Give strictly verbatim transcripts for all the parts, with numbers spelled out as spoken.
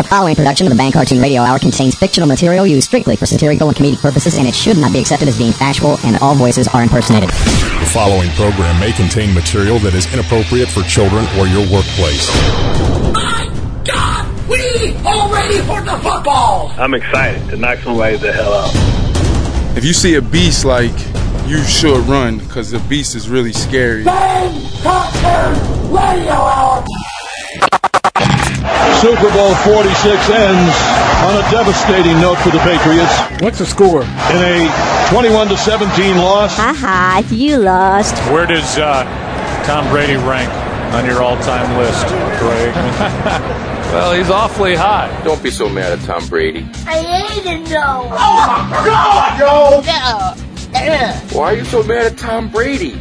The following production of the Bang Cartoon Radio Hour contains fictional material used strictly for satirical and comedic purposes, and it should not be accepted as being factual, and all voices are impersonated. The following program may contain material that is inappropriate for children or your workplace. My God! We are ready for the football! I'm excited to knock somebody the hell out. If you see a beast, like, you should run, because the beast is really scary. Bang Cartoon Radio Hour! Super Bowl forty-six ends on a devastating note for the Patriots. What's the score? In a twenty-one to seventeen loss. Haha, you lost. Where does uh, Tom Brady rank on your all-time list, Greg? Well, he's awfully high. Don't be so mad at Tom Brady. I hate it, no. Oh my God, no! No. Why are you so mad at Tom Brady?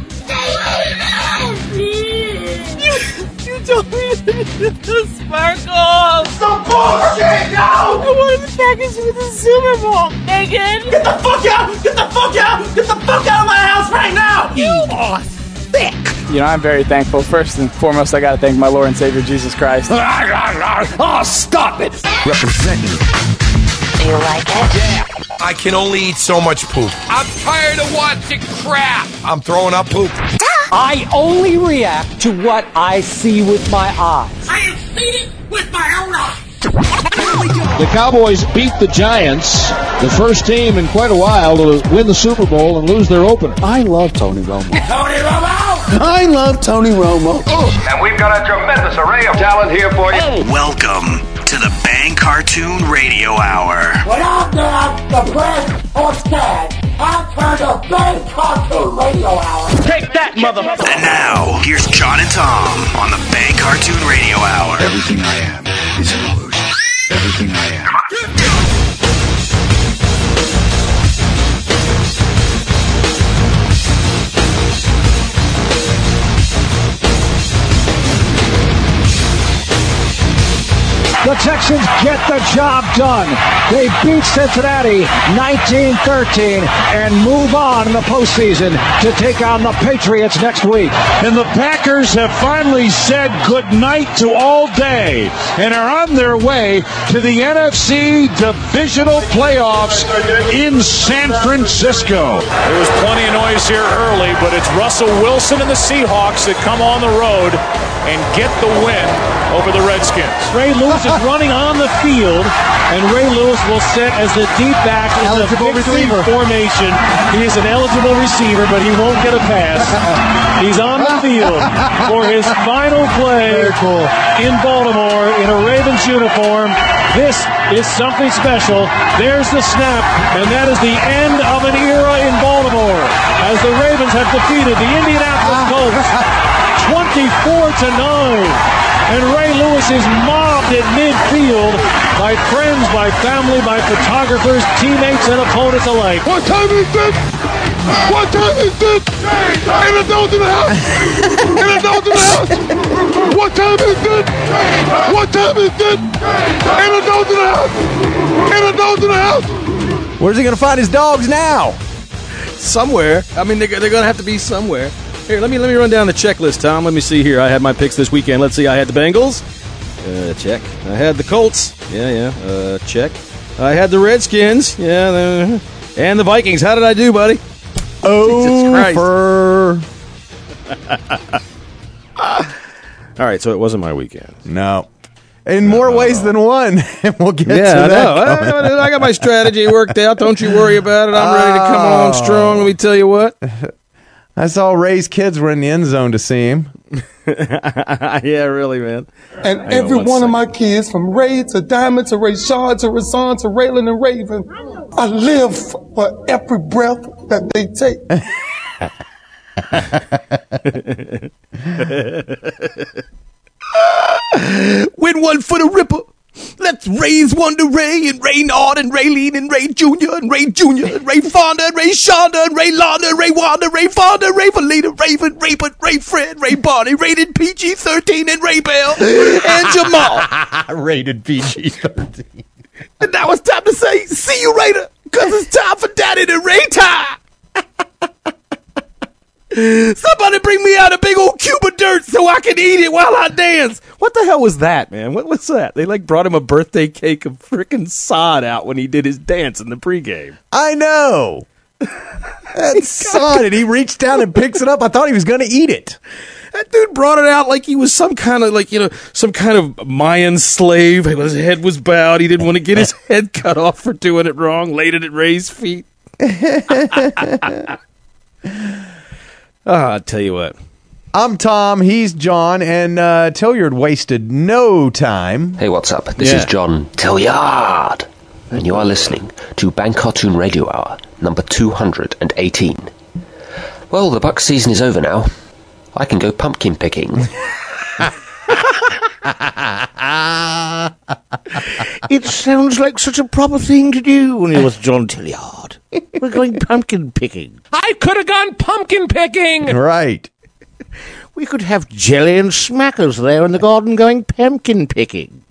You told me the sparkles! The bullshit, no! I wanted the package with the Super Bowl, Megan! Get the fuck out! Get the fuck out! Get the fuck out of my house right now! You are thick! You know, I'm very thankful. First and foremost, I gotta thank my Lord and Savior, Jesus Christ. Oh, stop it! Representing. Do you like it? Yeah. I can only eat so much poop. I'm tired of watching crap. I'm throwing up poop. I only react to what I see with my eyes. I have seen it with my own eyes! The Cowboys beat the Giants, the first team in quite a while to win the Super Bowl and lose their opener. I love Tony Romo. Tony Romo! I love Tony Romo. Oh. And we've got a tremendous array of talent here for you. Hey. Welcome to the Bang Cartoon Radio Hour. When I'm not the press or scared, I turn to Bang Cartoon Radio Hour. Take that, motherfucker! And now, here's John and Tom on the Bang Cartoon Radio Hour. Everything I am is an illusion. Everything I am. The Texans get the job done. They beat Cincinnati nineteen thirteen and move on in the postseason to take on the Patriots next week. And the Packers have finally said goodnight to all day and are on their way to the N F C Divisional Playoffs in San Francisco. There was plenty of noise here early, but it's Russell Wilson and the Seahawks that come on the road and get the win over the Redskins. Ray Lewis is running on the field, and Ray Lewis will sit as the deep back in the victory formation. He is an eligible receiver, but he won't get a pass. He's on the field for his final play in Baltimore in a Ravens uniform. This is something special. There's the snap, and that is the end of an era in Baltimore as the Ravens have defeated the Indianapolis Colts twenty-four to nine. And Ray Lewis is mobbed at midfield by friends, by family, by photographers, teammates, and opponents alike. What time is it? What time is it? Ain't adults in the house. Ain't adults in the house. What time is it? What time is it? Ain't adults in the house. Ain't adults in the house. Where's he going to find his dogs now? Somewhere. I mean, they're, they're going to have to be somewhere. Here, let me let me run down the checklist, Tom. Let me see here. I had my picks this weekend. Let's see. I had the Bengals. Uh, check. I had the Colts. Yeah, yeah. Uh, check. I had the Redskins. Yeah. Uh, and the Vikings. How did I do, buddy? Over. All right, so it wasn't my weekend. No. In more no, no, ways no. than one. And we'll get yeah, to that. I know. I got my strategy worked out. Don't you worry about it. I'm ready to come on strong. Let me tell you what. I saw Ray's kids were in the end zone to see him. Yeah, really, man. And every one of my kids, from Ray to Diamond to Ray Shaw to Rasan to Raylan and Raven, I live for every breath that they take. Win one for the Ripper. Let's raise one to Ray and Ray Nard and Ray Lean and Ray Junior and Ray Junior and Ray Fonda and Ray Shonda and Ray Londa and Ray Wanda, Ray Fonda, Ray Valita, Raven, Raybert, Ray Fred, Ray Barney, rated P G thirteen and Ray Bell and Jamal. Rated P G thirteen. And now it's time to say, see you later, because it's time for Daddy to retire. Somebody bring me out a big old cube of dirt so I can eat it while I dance. What the hell was that, man? What was that? They like brought him a birthday cake of freaking sod out when he did his dance in the pregame. I know. That's sod, and he reached down and picks it up. I thought he was going to eat it. That dude brought it out like he was some kind of, like, you know, some kind of Mayan slave. His head was bowed. He didn't want to get his head cut off for doing it wrong. Laid it at Ray's feet. Oh, I'll tell you what. I'm Tom, he's John, and uh, Tilliard wasted no time. Hey, what's up? This Yeah. is John Tilliard, and you are listening to Bang Cartoon Radio Hour, number two hundred eighteen. Well, the Bucks season is over now. I can go pumpkin picking. It sounds like such a proper thing to do when it was John Tilliard. We're going pumpkin picking. I could have gone pumpkin picking. Right. We could have jelly and smackers there in the garden going pumpkin picking.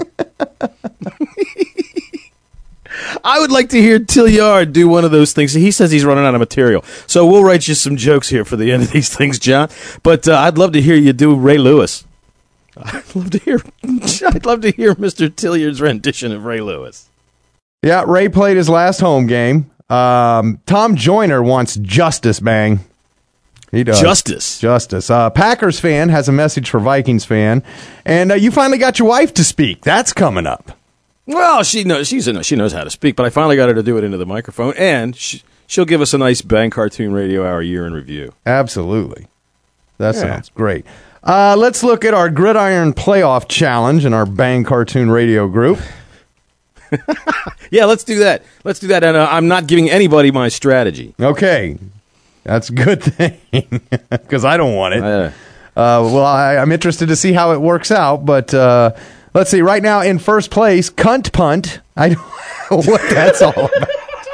I would like to hear Tilliard do one of those things. He says he's running out of material. So we'll write you some jokes here for the end of these things, John. But uh, I'd love to hear you do Ray Lewis. I'd love to hear I'd love to hear Mister Tilliard's rendition of Ray Lewis. Yeah, Ray played his last home game. Um, Tom Joyner wants justice, Bang. He does. Justice. Justice. Uh, Packers fan has a message for Vikings fan. And uh, you finally got your wife to speak. That's coming up. Well, she knows she's a, she knows how to speak, but I finally got her to do it into the microphone, and she, she'll give us a nice Bang Cartoon Radio Hour year in review. Absolutely. That Yeah. sounds great. Uh, let's look at our Gridiron Playoff Challenge in our Bang Cartoon Radio group. Yeah, let's do that. Let's do that, and uh, I'm not giving anybody my strategy. Okay. That's a good thing, because I don't want it. Uh, Uh, well, I, I'm interested to see how it works out, but uh, let's see. Right now, in first place, Cunt Punt. I don't know what that's all about.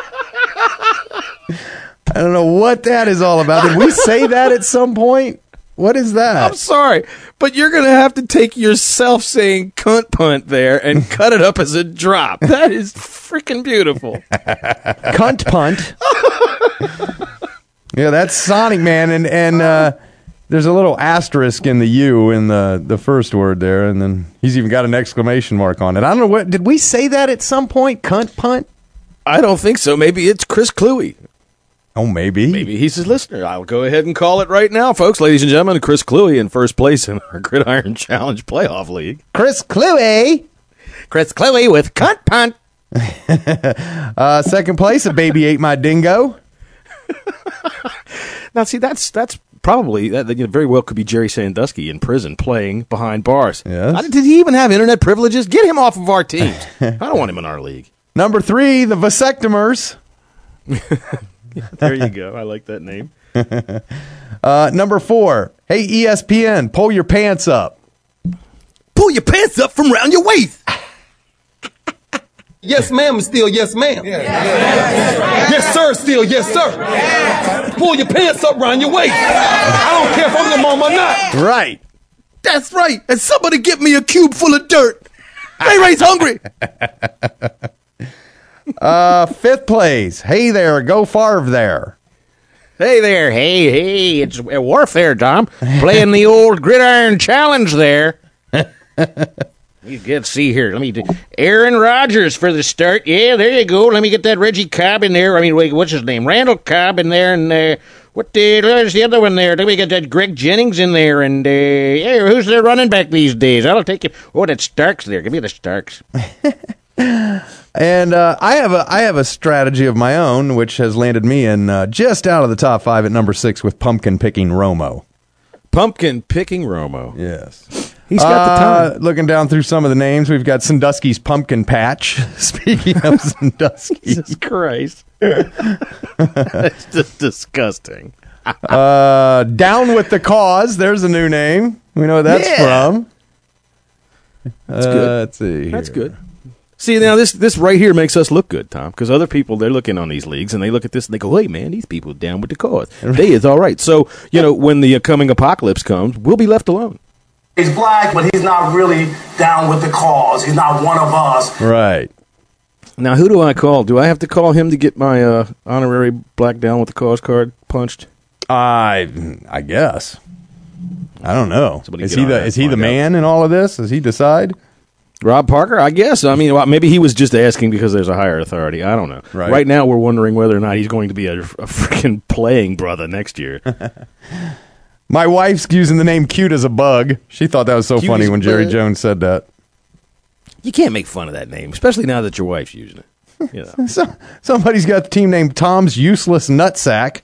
I don't know what that is all about. Did we say that at some point? What is that? I'm sorry, but you're going to have to take yourself saying cunt punt there and cut it up as a drop. That is freaking beautiful. Cunt Punt. Yeah, that's Sonic Man, and and uh, there's a little asterisk in the U in the, the first word there, and then he's even got an exclamation mark on it. I don't know what did we say that at some point? Cunt Punt? I don't think so. Maybe it's Chris Cluey. Oh, maybe. Maybe he's his listener. I'll go ahead and call it right now, folks. Ladies and gentlemen, Chris Cluey in first place in our Gridiron Challenge Playoff League. Chris Cluey. Chris Cluey with Cunt Punt. uh, second place, a baby ate my dingo. Now, see, that's that's probably, that, you know, very well could be Jerry Sandusky in prison playing behind bars. Yes. I, did he even have internet privileges? Get him off of our teams. I don't want him in our league. Number three, the Vasectomers. There you go. I like that name. uh, number four, hey, E S P N, pull your pants up. Pull your pants up from around your waist. Yes, ma'am, is still yes, ma'am. Yeah. Yeah. Yes, sir, still yes, sir. Yeah. Pull your pants up around your waist. I don't care if I'm your mom or not. Right. That's right. And somebody get me a cube full of dirt. Ray Ray's hungry. uh, fifth place, hey there, go Favre there. Hey there, hey, hey, it's a Wharf there, Tom. Playing the old Gridiron Challenge there. You get see here. Let me do Aaron Rodgers for the start. Yeah, there you go. Let me get that Reggie Cobb in there. I mean, wait, what's his name? Randall Cobb in there, and uh, what the? There's the other one there. Let me get that Greg Jennings in there, and uh, yeah, who's the running back these days? I'll take it. Oh, that Starks there. Give me the Starks. And uh, I have a I have a strategy of my own, which has landed me in uh, just out of the top five at number six with pumpkin picking Romo. Pumpkin picking Romo. Yes. He's got the uh, time. Looking down through some of the names, we've got Sandusky's Pumpkin Patch. Speaking of Sandusky. Jesus Christ. It's just disgusting. uh, Down with the Cause. There's a new name. We know where that's Yeah. from. That's Uh, good. let's see. That's here. good. See, now this this right here makes us look good, Tom, because other people, they're looking on these leagues, and they look at this, and they go, hey, man, these people are down with the cause. They is all right. So, you know, when the uh, coming apocalypse comes, we'll be left alone. He's black, but he's not really down with the cause. He's not one of us. Right. Now, who do I call? Do I have to call him to get my uh, honorary black down with the cause card punched? I I guess. I don't know. Somebody Is get he on the that is he and the find man in all of this? Does he decide? Rob Parker, I guess. I mean, well, maybe he was just asking because there's a higher authority. I don't know. Right. Right now, we're wondering whether or not he's going to be a, a freaking playing brother next year. My wife's using the name "cute as a bug." She thought that was so Cute funny as a when Jerry bug. Jones said that. You can't make fun of that name, especially now that your wife's using it. You know. So, somebody's got the team named Tom's Useless Nutsack.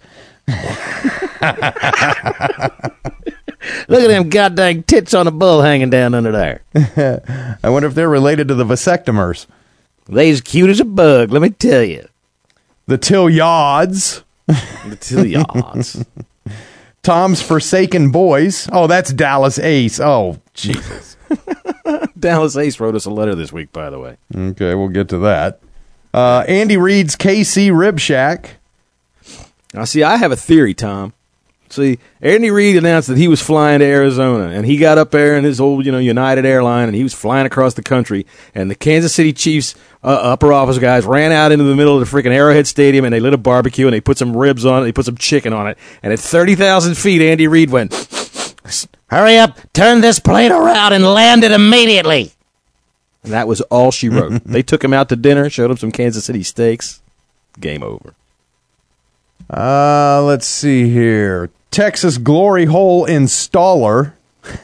Look at them goddamn tits on a bull hanging down under there. I wonder if they're related to the vasectomers. They's cute as a bug, let me tell you. The Tillyards. The Tillyards. Tom's Forsaken Boys. Oh, that's Dallas Ace. Oh, Jesus. Dallas Ace wrote us a letter this week, by the way. Okay, we'll get to that. Uh, Andy Reid's K C Rib Shack. Now, see, I have a theory, Tom. See, Andy Reid announced that he was flying to Arizona, and he got up there in his old, you know, United airline, and he was flying across the country, and the Kansas City Chiefs uh, upper office guys ran out into the middle of the freaking Arrowhead Stadium, and they lit a barbecue, and they put some ribs on it, they put some chicken on it, and at thirty thousand feet, Andy Reid went, "Hurry up, turn this plane around and land it immediately." And that was all she wrote. They took him out to dinner, showed him some Kansas City steaks. Game over. Uh, let's see here. Texas Glory Hole Installer.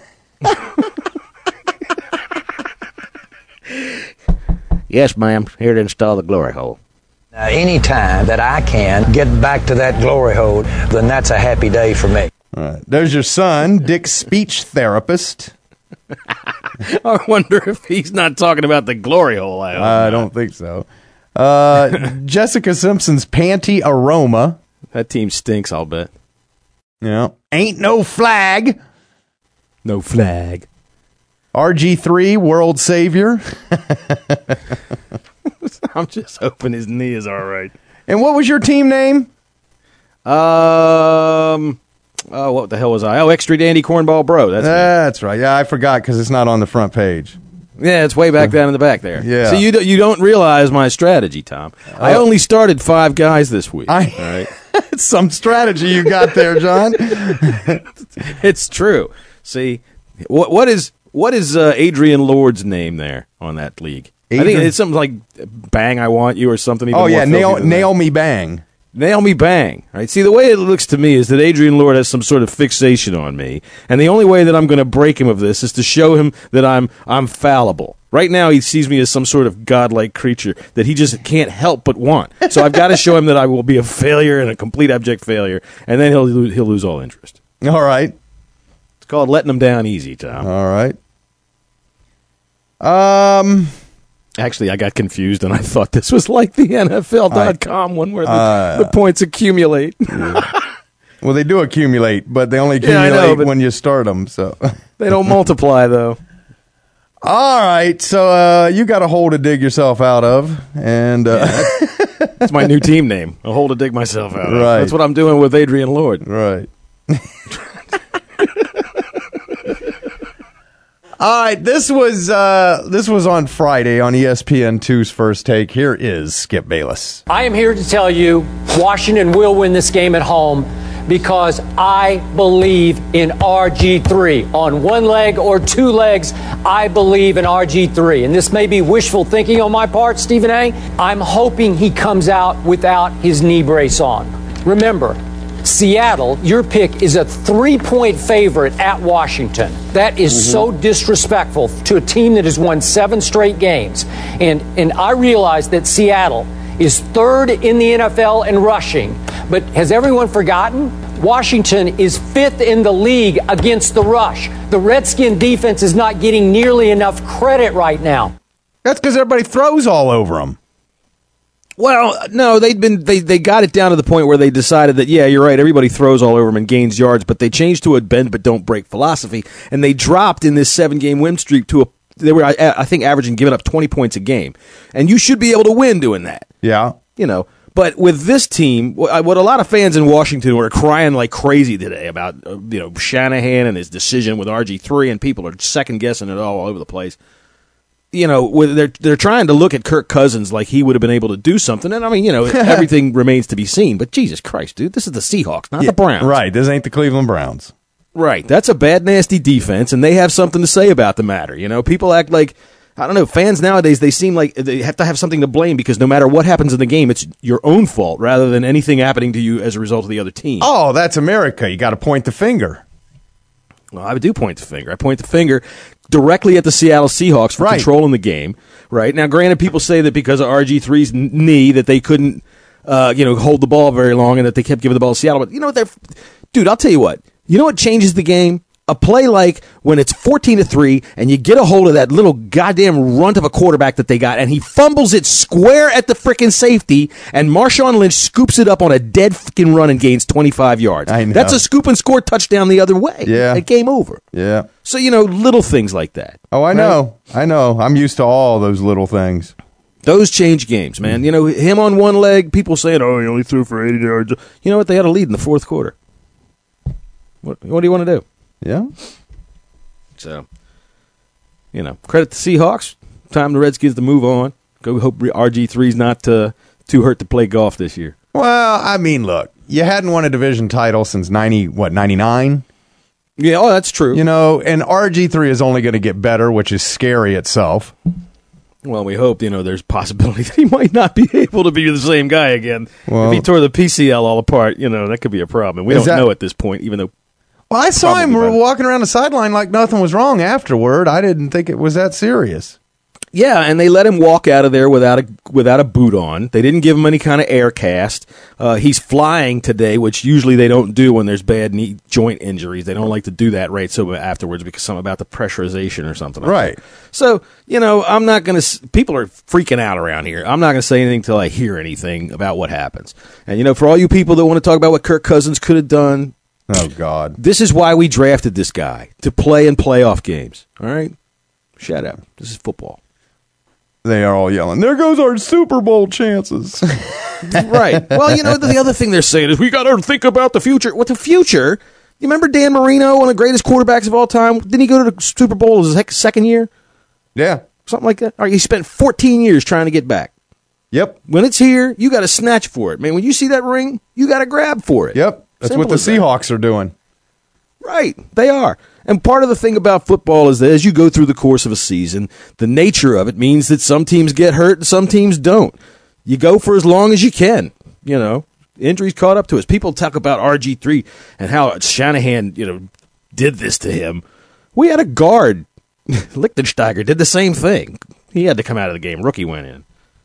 Yes, ma'am. Here to install the glory hole. Now, any time that I can get back to that glory hole, then that's a happy day for me. All right. There's your son, Dick Speech Therapist. I wonder if he's not talking about the glory hole. I, hope I not. don't think so. Uh, Jessica Simpson's Panty Aroma. That team stinks, I'll bet. Yeah. Ain't no flag. No flag. R G three, World Savior. I'm just hoping his knee is all right. And what was your team name? Um, oh, what the hell was I? Oh, Extra Dandy Cornball Bro. That's That's right. Yeah, I forgot because it's not on the front page. Yeah, it's way back down in the back there. Yeah. So you do, you don't realize my strategy, Tom. I only started five guys this week. I, all right? It's some strategy you got there, John. It's true. See, what what is what is uh, Adrian Lord's name there on that league? Adrian? I think it's something like Bang I Want You or something. Even Oh, yeah, more nail, filthy than nail that. me bang. Nail me bang. Right? See, the way it looks to me is that Adrian Lord has some sort of fixation on me, and the only way that I'm going to break him of this is to show him that I'm I'm fallible. Right now, he sees me as some sort of godlike creature that he just can't help but want. So I've got to show him that I will be a failure and a complete abject failure, and then he'll lo- he'll lose all interest. All right. It's called letting him down easy, Tom. All right. Um. Actually, I got confused, and I thought this was like the N F L dot com one where the, uh, the points accumulate. Well, they do accumulate, but they only Yeah, I accumulate know, but- when you start them. So They don't multiply, though. All right, so uh, you got a hole to dig yourself out of, and uh, That's my new team name. A hole to dig myself out of. Right. That's what I'm doing with Adrian Lord. Right. All right, this was uh, this was on Friday on E S P N two's First Take. Here is Skip Bayless. I am here to tell you Washington will win this game at home because I believe in R G three. On one leg or two legs, I believe in R G three. And this may be wishful thinking on my part, Stephen A. I'm hoping he comes out without his knee brace on. Remember, Seattle, your pick, is a three-point favorite at Washington. That is mm-hmm. so disrespectful to a team that has won seven straight games. And, and I realize that Seattle is third in the N F L in rushing. But has everyone forgotten? Washington is fifth in the league against the rush. The Redskin defense is not getting nearly enough credit right now. That's because everybody throws all over them. Well, no, they'd been they, they got it down to the point where they decided that, yeah, you're right, everybody throws all over them and gains yards, but they changed to a bend but don't break philosophy, and they dropped in this seven-game win streak to a they were, I, I think, averaging giving up twenty points a game. And you should be able to win doing that. Yeah. You know, but with this team, what a lot of fans in Washington were crying like crazy today about, you know, Shanahan and his decision with R G three, and people are second-guessing it all over the place. you know, they're they're trying to look at Kirk Cousins like he would have been able to do something. And, I mean, you know, everything remains to be seen. But, Jesus Christ, dude, this is the Seahawks, not yeah, the Browns. Right, this ain't the Cleveland Browns. Right, that's a bad, nasty defense, and they have something to say about the matter. You know, people act like, I don't know, fans nowadays, they seem like they have to have something to blame because no matter what happens in the game, it's your own fault rather than anything happening to you as a result of the other team. Oh, that's America. You got to point the finger. Well, I do point the finger. I point the finger directly at the Seattle Seahawks for right. controlling the game. Right now, granted, people say that because of R G three's knee that they couldn't, uh, you know, hold the ball very long and that they kept giving the ball to Seattle. But you know what? They're, dude, I'll tell you what. You know what changes the game? A play like when it's fourteen to three and you get a hold of that little goddamn runt of a quarterback that they got and he fumbles it square at the frickin' safety and Marshawn Lynch scoops it up on a dead fucking run and gains twenty-five yards. I know. That's a scoop and score touchdown the other way. Yeah. A game over. Yeah. So, you know, little things like that. Oh, I know. Right? I know. I'm used to all those little things. Those change games, man. You know, him on one leg, people saying, oh, he only threw for eighty yards. You know what? They had a lead in the fourth quarter. What, what do you want to do? Yeah. So, you know, credit the Seahawks. Time the Redskins to move on. Go hope R G three's not uh, too hurt to play golf this year. Well, I mean, look, you hadn't won a division title since ninety, what, ninety-nine? Yeah, oh, that's true. You know, and R G three is only going to get better, which is scary itself. Well, we hope, you know, there's a possibility that he might not be able to be the same guy again. Well, if he tore the P C L all apart, you know, that could be a problem. We don't that, know at this point, even though... Well, I saw him walking around the sideline like nothing was wrong afterward. I didn't think it was that serious. Yeah, and they let him walk out of there without a without a boot on. They didn't give him any kind of air cast. Uh, he's flying today, which usually they don't do when there's bad knee joint injuries. They don't like to do that right so afterwards because something about the pressurization or something. Like right. That. So, you know, I'm not going to – people are freaking out around here. I'm not going to say anything until I hear anything about what happens. And, you know, for all you people that want to talk about what Kirk Cousins could have done – oh, God. This is why we drafted this guy, to play in playoff games. All right? Shut up. This is football. They are all yelling, there goes our Super Bowl chances. Right. Well, you know, the other thing they're saying is we got to think about the future. What, the future? You remember Dan Marino, one of the greatest quarterbacks of all time? Didn't he go to the Super Bowl his second year? Yeah. Something like that? All right, he spent fourteen years trying to get back. Yep. When it's here, you got to snatch for it. Man, when you see that ring, you got to grab for it. Yep. That's Simple what the Seahawks that. are doing. Right. They are. And part of the thing about football is that as you go through the course of a season, the nature of it means that some teams get hurt and some teams don't. You go for as long as you can. You know, injuries caught up to us. People talk about R G three and how Shanahan, you know, did this to him. We had a guard. Lichtensteiger did the same thing. He had to come out of the game. Rookie went in.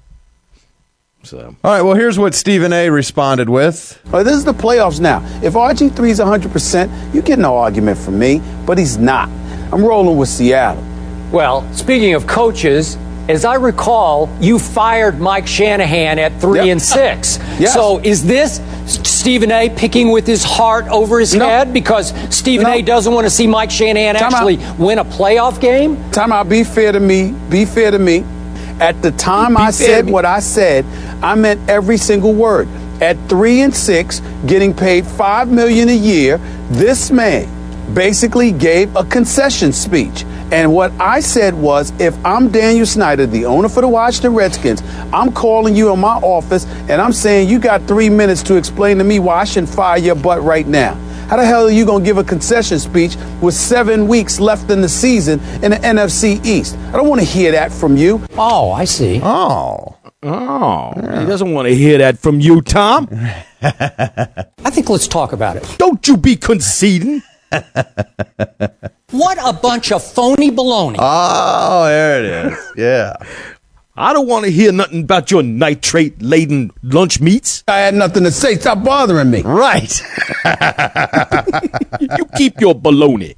So. All right, well, here's what Stephen A. responded with. Oh, this is the playoffs now. If R G three is one hundred percent, you get no argument from me, but he's not. I'm rolling with Seattle. Well, speaking of coaches, as I recall, you fired Mike Shanahan at three yep. and six. Yes. So is this Stephen A. picking with his heart over his no. head because Stephen no. A. doesn't want to see Mike Shanahan Time actually out. win a playoff game? Time out. Be fair to me. Be fair to me. At the time I said what I said, I meant every single word. At three and six, getting paid five million a year, this man basically gave a concession speech. And what I said was, if I'm Daniel Snyder, the owner for the Washington Redskins, I'm calling you in my office and I'm saying you got three minutes to explain to me why I shouldn't fire your butt right now. How the hell are you going to give a concession speech with seven weeks left in the season in the N F C East? I don't want to hear that from you. Oh, I see. Oh. Oh. Yeah. He doesn't want to hear that from you, Tom. I think let's talk about it. Don't you be conceding. What a bunch of phony baloney. Oh, there it is. Yeah. I don't want to hear nothing about your nitrate-laden lunch meats. I had nothing to say. Stop bothering me. Right. You keep your baloney.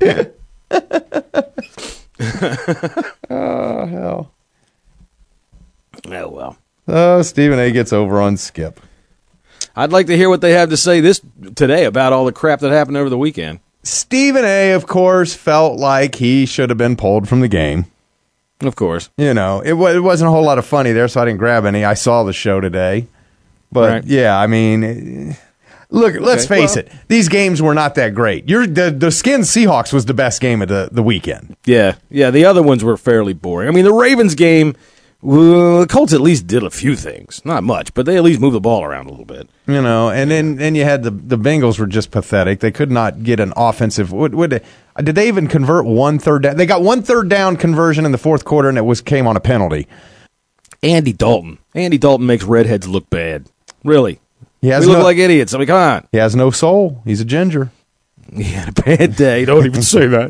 Oh, hell. Oh, well. Oh, Stephen A. gets over on Skip. I'd like to hear what they have to say this today about all the crap that happened over the weekend. Stephen A., of course, felt like he should have been pulled from the game. Of course. You know, it, w- it wasn't a whole lot of funny there, so I didn't grab any. I saw the show today. But, right. yeah, I mean, Look, let's Okay, face well- it. These games were not that great. You're, the the Skins Seahawks was the best game of the, the weekend. Yeah, yeah. The other ones were fairly boring. I mean, the Ravens game, well, the Colts at least did a few things. Not much, but they at least moved the ball around a little bit. You know, and then then you had the the Bengals were just pathetic. They could not get an offensive. Would, would did they even convert one third down? They got one third down conversion in the fourth quarter, and it was came on a penalty. Andy Dalton. Andy Dalton makes redheads look bad. Really. He has we look no- like idiots. I mean, come on. He has no soul. He's a ginger. He had a bad day. Don't even say that.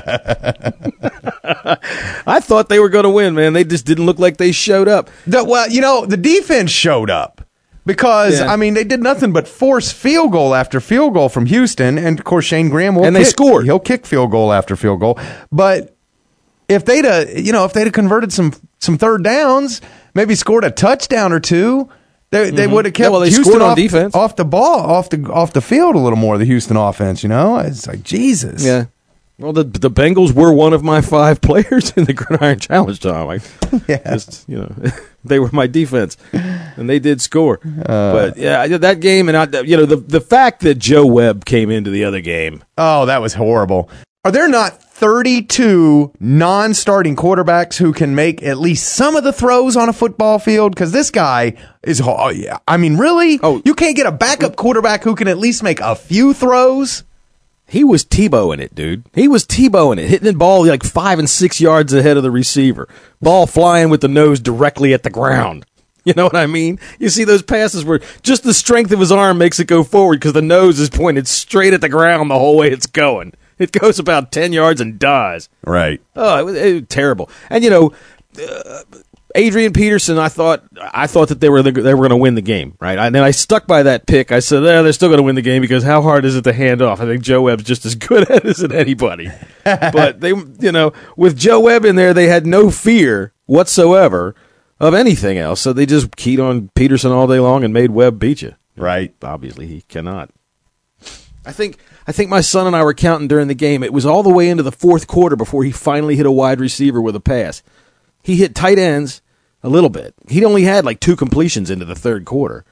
I thought they were going to win, man. They just didn't look like they showed up. The, well, you know, the defense showed up because, Yeah. I mean, they did nothing but force field goal after field goal from Houston. And, of course, Shane Graham will And they kick- scored. He'll kick field goal after field goal. But if they'd, uh, you know, if they'd have converted some some third downs, maybe scored a touchdown or two, they they Mhm. would have Yeah, kept well, they Houston scored on off, defense. off the ball, off the off the field a little more. The Houston offense, you know, it's like Jesus. Yeah. Well, the the Bengals were one of my five players in the Gridiron Challenge, Tom. I yeah. just, you know, they were my defense, and they did score. but yeah, that game, and I, you know, the the fact that Joe Webb came into the other game. Oh, that was horrible. Are there not thirty-two non-starting quarterbacks who can make at least some of the throws on a football field? Because this guy is, oh, yeah. I mean, really? Oh, you can't get a backup quarterback who can at least make a few throws? He was Tebowing it, dude. He was Tebowing it, hitting the ball like five and six yards ahead of the receiver. Ball flying with the nose directly at the ground. You know what I mean? You see those passes where just the strength of his arm makes it go forward because the nose is pointed straight at the ground the whole way it's going. It goes about ten yards and dies. Right. Oh, it was, it was terrible. And you know, uh, Adrian Peterson, I thought I thought that they were the, they were going to win the game, right? And then I stuck by that pick. I said, eh, they're still going to win the game because how hard is it to hand off? I think Joe Webb's just as good at it as anybody. But they, you know, with Joe Webb in there, they had no fear whatsoever of anything else. So they just keyed on Peterson all day long and made Webb beat you. Right. Obviously, he cannot. I think I think my son and I were counting during the game. It was all the way into the fourth quarter before he finally hit a wide receiver with a pass. He hit tight ends a little bit. He only had like two completions into the third quarter.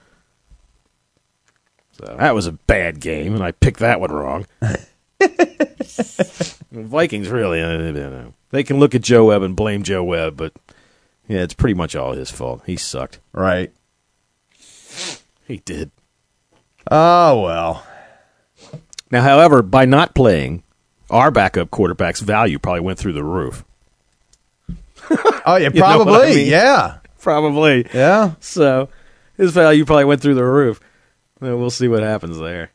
So that was a bad game, and I picked that one wrong. The Vikings really, uh, you know, they can look at Joe Webb and blame Joe Webb, but yeah, it's pretty much all his fault. He sucked. Right. He did. Oh, well. Now, however, by not playing, our backup quarterback's value probably went through the roof. Oh, yeah, You know what probably. I mean? Yeah. Probably. Yeah. So his value probably went through the roof. Well, we'll see what happens there.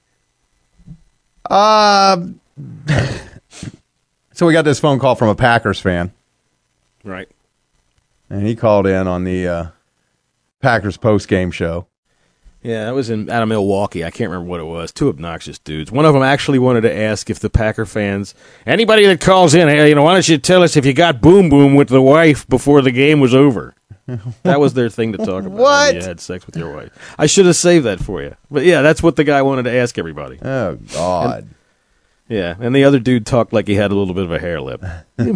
Uh, so we got this phone call from a Packers fan. Right. And he called in on the uh, Packers post-game show. Yeah, that was in out of Milwaukee. I can't remember what it was. Two obnoxious dudes. One of them actually wanted to ask if the Packer fans, anybody that calls in, hey, you know, why don't you tell us if you got boom boom with the wife before the game was over? That was their thing to talk about. What? When you had sex with your wife. I should have saved that for you. But yeah, that's what the guy wanted to ask everybody. Oh, God. And, yeah, and the other dude talked like he had a little bit of a hair lip.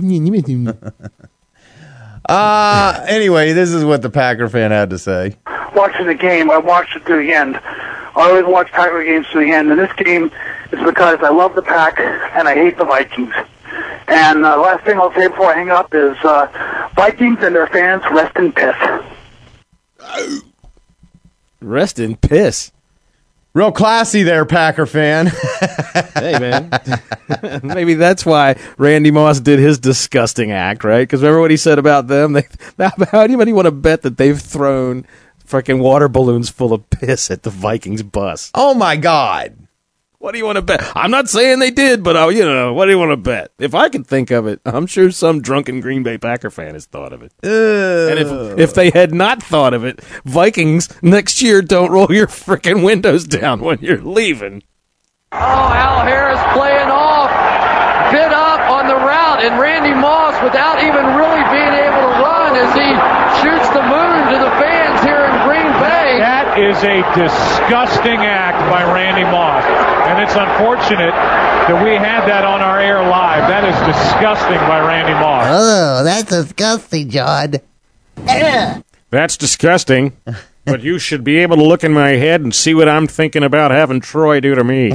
uh, anyway, this is what the Packer fan had to say. Watching the game, I watched it to the end. I always watch Packer games to the end, and this game is because I love the Pack and I hate the Vikings. And the uh, last thing I'll say before I hang up is uh, Vikings and their fans rest in piss. Rest in piss. Real classy there, Packer fan. Hey, man. Maybe that's why Randy Moss did his disgusting act, right? Because remember what he said about them? They, how do you want to bet that they've thrown freaking water balloons full of piss at the Vikings bus? Oh, my God. What do you want to bet? I'm not saying they did, but, uh, you know, what do you want to bet? If I can think of it, I'm sure some drunken Green Bay Packer fan has thought of it. Uh, and if if they had not thought of it, Vikings, next year, don't roll your freaking windows down when you're leaving. Oh, Al Harris playing off, bit up on the route, and Randy Moss, without even really being able to run, as he shoots the moon to the fans here in Green Bay. That is a disgusting act by Randy Moss, and it's unfortunate that we had that on our air live. That is disgusting by Randy Moss. Oh, that's disgusting, John. That's disgusting. but you should be able to look in my head and see what I'm thinking about having Troy do to me.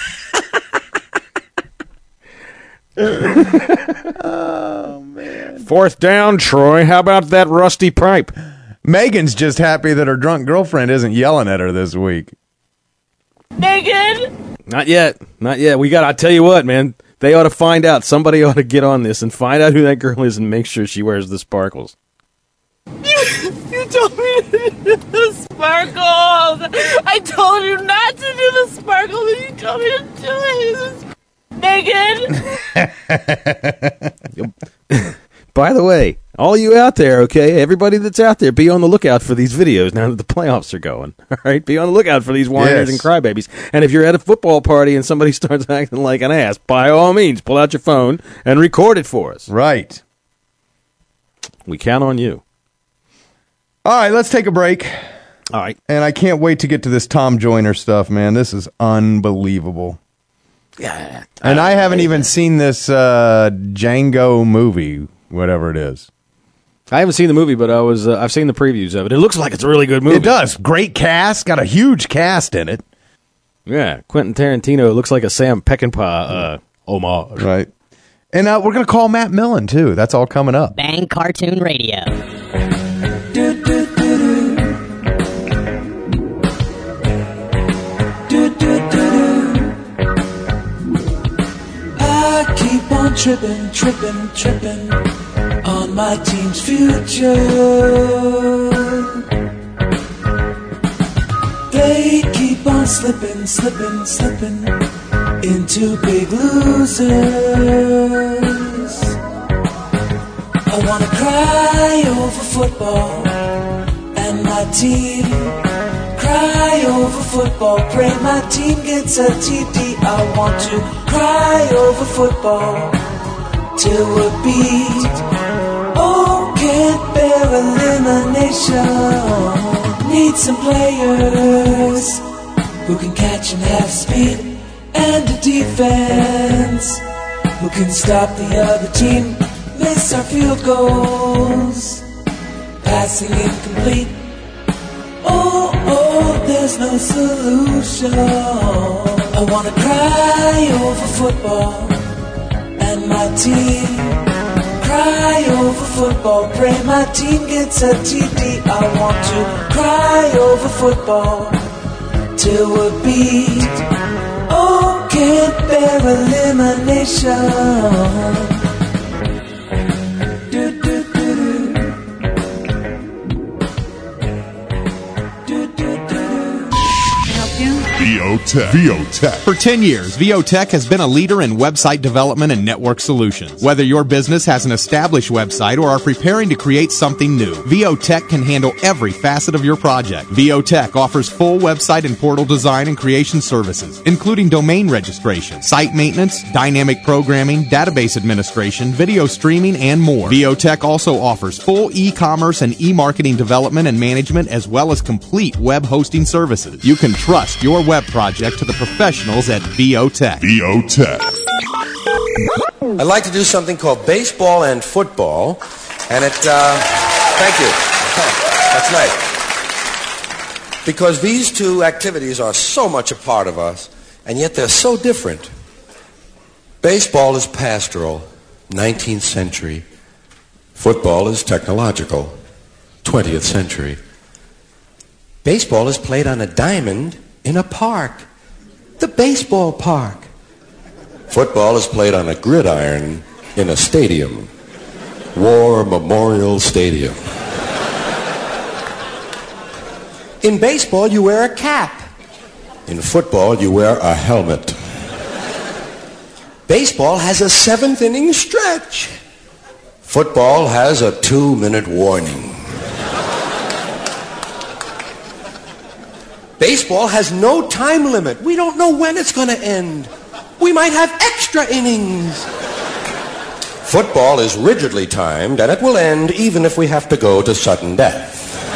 Oh, man. Fourth down, Troy. How about that rusty pipe? Megan's just happy that her drunk girlfriend isn't yelling at her this week. Megan? Not yet. Not yet. We got, I tell you what, man. They ought to find out. Somebody ought to get on this and find out who that girl is and make sure she wears the sparkles. You, you told me to do the sparkles. I told you not to do the sparkles, and you told me to do it. Megan! By the way, all you out there, okay, everybody that's out there, be on the lookout for these videos now that the playoffs are going. All right, be on the lookout for these whiners Yes. and crybabies. And if you're at a football party and somebody starts acting like an ass, by all means, pull out your phone and record it for us. Right. We count on you. All right, let's take a break. All right. And I can't wait to get to this Tom Joyner stuff, man. This is unbelievable. Yeah. And I haven't even seen this uh, Django movie, whatever it is. I haven't seen the movie, but I was uh, I've seen the previews of it. It looks like it's a really good movie. It does. Great cast. Got a huge cast in it. Yeah. Quentin Tarantino looks like a Sam Peckinpah uh, homage. Right. And uh, we're going to call Matt Millen, too. That's all coming up. Bang Cartoon Radio. Do, do, do, do. Do, do, do, do. I keep on tripping, tripping, tripping on my team's future. They keep on slipping, slipping, slipping into big losers. I wanna cry over football and my team. Cry over football, pray my team gets a T D. I want to cry over football till we're beat. Oh, can't bear elimination. Need some players who can catch and have speed, and a defense who can stop the other team. Miss our field goals, passing incomplete. Oh, oh, there's no solution. I wanna cry over football and my team. Cry over football, pray my team gets a T D. I want to cry over football till we're beat. Oh, can't bear elimination. VOTech. VOTech. For ten years, VOTech has been a leader in website development and network solutions. Whether your business has an established website or are preparing to create something new, VOTech can handle every facet of your project. VOTech offers full website and portal design and creation services, including domain registration, site maintenance, dynamic programming, database administration, video streaming, and more. VOTech also offers full e-commerce and e-marketing development and management, as well as complete web hosting services. You can trust your web project to the professionals at VOTech. VOTech. I'd like to do something called baseball and football, and it, uh, thank you. That's nice. Because these two activities are so much a part of us, and yet they're so different. Baseball is pastoral, nineteenth century. Football is technological, twentieth century. Baseball is played on a diamond in a park, the baseball park. Football is played on a gridiron in a stadium, War Memorial Stadium. In baseball, you wear a cap. In football, you wear a helmet. Baseball has a seventh inning stretch. Football has a two-minute warning. Baseball has no time limit. We don't know when it's going to end. We might have extra innings. Football is rigidly timed, and it will end even if we have to go to sudden death.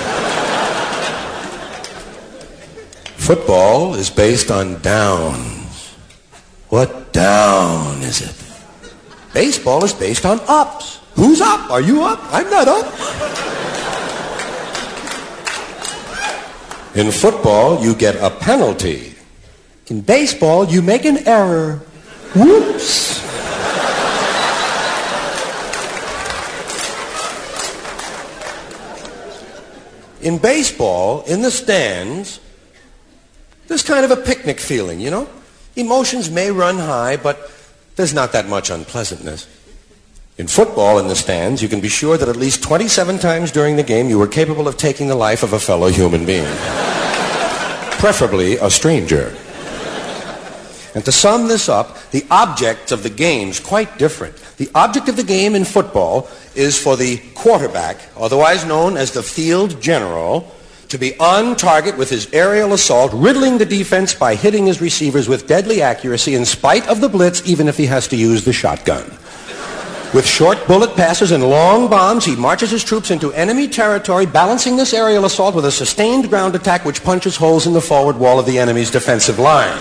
Football is based on downs. What down is it? Baseball is based on ups. Who's up? Are you up? I'm not up. In football, you get a penalty. In baseball, you make an error. Whoops. In baseball, in the stands, there's kind of a picnic feeling, you know? Emotions may run high, but there's not that much unpleasantness. In football, in the stands, you can be sure that at least twenty-seven times during the game you were capable of taking the life of a fellow human being. Preferably a stranger. And to sum this up, the object of the game's quite different. The object of the game in football is for the quarterback, otherwise known as the field general, to be on target with his aerial assault, riddling the defense by hitting his receivers with deadly accuracy in spite of the blitz, even if he has to use the shotgun. With short bullet passes and long bombs, he marches his troops into enemy territory, balancing this aerial assault with a sustained ground attack which punches holes in the forward wall of the enemy's defensive line.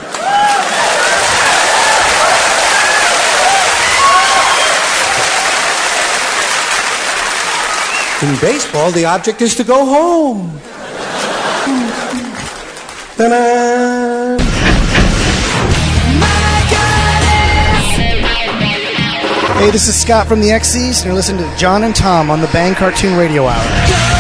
In baseball, the object is to go home. Ta-da! Hey, this is Scott from the X-Cs, and you're listening to John and Tom on the Bang Cartoon Radio Hour.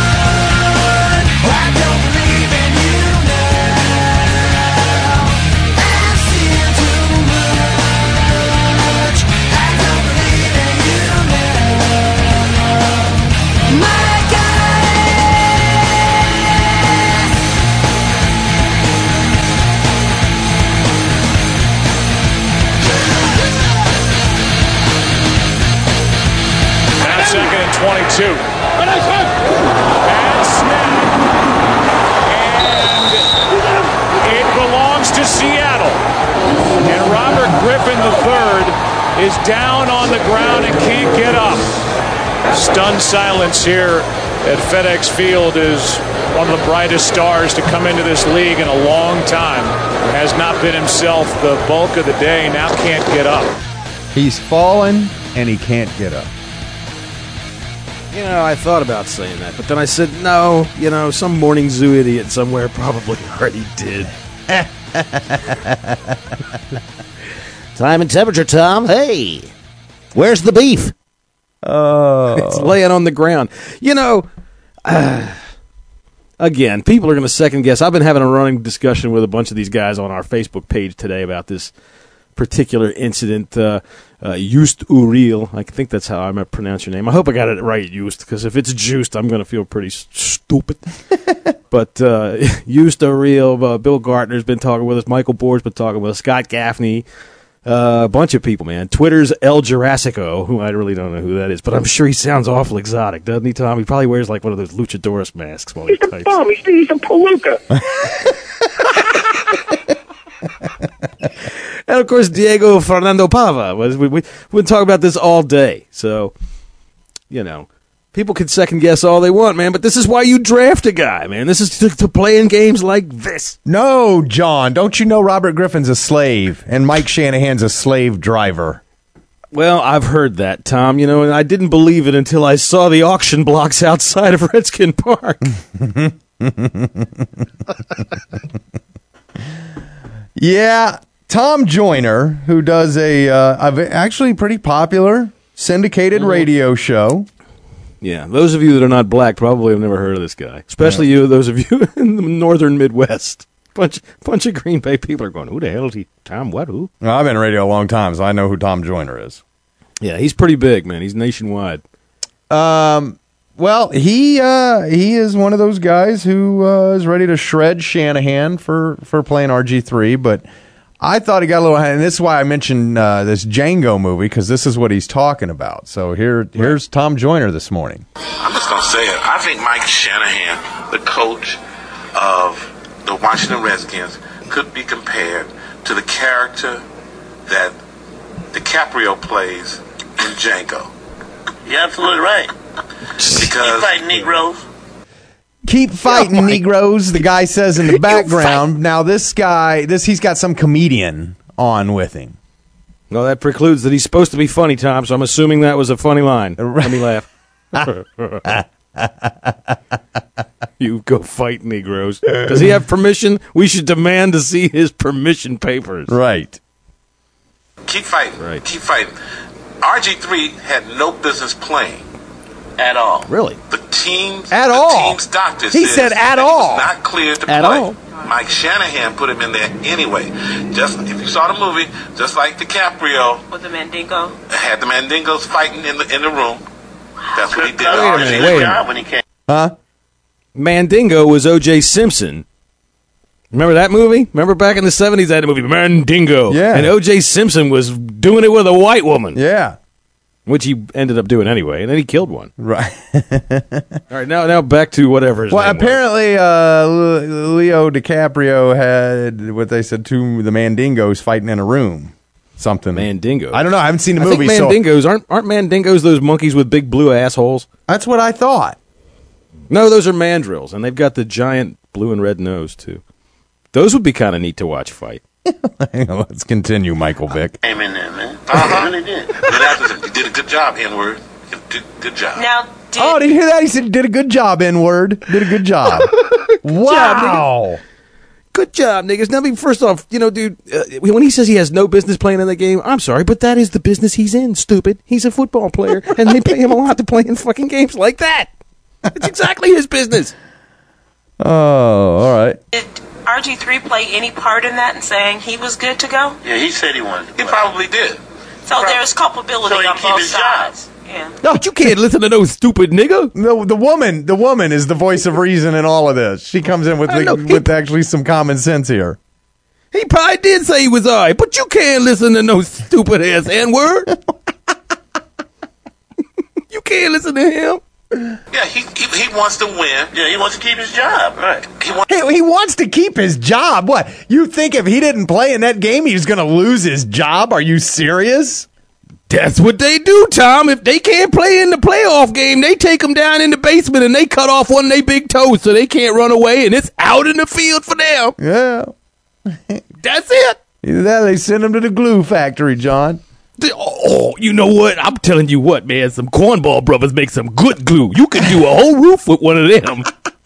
twenty-two. And snap. And it belongs to Seattle. And Robert Griffin the third is down on the ground and can't get up. Stunned silence here at FedEx Field is one of the brightest stars to come into this league in a long time. Has not been himself the bulk of the day, now can't get up. He's fallen and he can't get up. You know, I thought about saying that, but then I said, no, you know, some morning zoo idiot somewhere probably already did. Time and temperature, Tom. Hey, where's the beef? Oh. It's laying on the ground. You know, uh, again, people are going to second guess. I've been having a running discussion with a bunch of these guys on our Facebook page today about this particular incident. Uh, uh, Just Uriel, I think that's how I pronounce your name. I hope I got it right, Just, because if it's Just, I'm going to feel pretty s- stupid. But uh, Just Uriel, uh, Bill Gartner's been talking with us, Michael Board's been talking with us, Scott Gaffney, uh, a bunch of people, man. Twitter's El Jurassico, who I really don't know who that is, but I'm sure he sounds awful exotic, doesn't he, Tom? He probably wears like one of those luchadores masks while he he's types. The bomb. He's, he's a palooka. And, of course, Diego Fernando Pava. We, we, we would talk about this all day. So, you know, people can second-guess all they want, man, but this is why you draft a guy, man. This is to, to play in games like this. No, John, don't you know Robert Griffin's a slave and Mike Shanahan's a slave driver? Well, I've heard that, Tom, you know, and I didn't believe it until I saw the auction blocks outside of Redskin Park. Yeah, Tom Joyner, who does a uh, a actually pretty popular syndicated mm-hmm. radio show. Yeah, those of you that are not black probably have never heard of this guy, especially yeah. you, those of you in the northern Midwest. Bunch, bunch of Green Bay people are going, who the hell is he? Tom, what, who? Well, I've been in radio a long time, so I know who Tom Joyner is. Yeah, he's pretty big, man. He's nationwide. Um... Well, he uh, he is one of those guys who uh, is ready to shred Shanahan for, for playing R G three, but I thought he got a little, and this is why I mentioned uh, this Django movie, because this is what he's talking about. So here, here's Tom Joyner this morning. I'm just going to say it. I think Mike Shanahan, the coach of the Washington Redskins, could be compared to the character that DiCaprio plays in Django. You're absolutely right. Because Keep fighting Negroes. Keep fighting, oh Negroes, the guy says in the background. Now, this guy, this he's got some comedian on with him. Well, that precludes that he's supposed to be funny, Tom, so I'm assuming that was a funny line. Let me laugh. You go fight Negroes. Does he have permission? We should demand to see his permission papers. Right. Keep fighting. Right. Keep fighting. R G three had no business playing. At all. Really? The team's, At the all. team's doctor He said says at that all. He was not cleared to At play. all. Mike Shanahan put him in there anyway. Just if you saw the movie, just like DiCaprio With the Mandingo. had the Mandingos fighting in the in the room. That's what he did. Wait a minute, wait a minute. When he came. Huh? Mandingo was O J Simpson. Remember that movie? Remember back in the seventies, they had a movie, Mandingo. Yeah. And O J Simpson was doing it with a white woman. Yeah. Which he ended up doing anyway, and then he killed one. Right. All right, now now back to whatever his Well, name was. apparently, uh, Le- Leo DiCaprio had what they said two the Mandingos fighting in a room. Something. Mandingos. I don't know. I haven't seen the I movie. think so Mandingos aren't aren't Mandingos those monkeys with big blue assholes? that's what I thought. No, those are mandrills, and they've got the giant blue and red nose too. Those would be kind of neat to watch fight. Let's continue, Michael Vick. Came in there, man. Uh-huh. He really did. The doctor said, you did a good job, N-word. You did good job. Now, did, Oh, did you hear that? He said, did a good job, N-word. Did a good job. Wow. Good job, niggas. Now, I mean, first off, you know, dude, uh, when he says he has no business playing in the game, I'm sorry, but that is the business he's in, stupid. He's a football player, and they pay him a lot to play in fucking games like that. It's exactly his business. Oh, all right. did R G three play any part in that and saying he was good to go? Yeah, he said he wanted to He play. probably did. So there's culpability So he on keep both his job. sides. Yeah. No, you can't listen to no stupid nigga. The, the woman, the woman is the voice of reason in all of this. She comes in with I the, know. with actually some common sense here. He probably did say he was all right, but you can't listen to no stupid ass N-word. You can't listen to him. Yeah, he, he he wants to win. Yeah, he wants to keep his job. Right. He wants Hey, he wants to keep his job. What? You think if he didn't play in that game, he was going to lose his job? Are you serious? That's what they do, Tom. If they can't play in the playoff game, they take them down in the basement and they cut off one of their big toes so they can't run away, and it's out in the field for them. Yeah. That's it. Either that or they send him to the glue factory, John. The- Oh, you know what? I'm telling you what, man. Some Cornball brothers make some good glue. You can do a whole roof with one of them.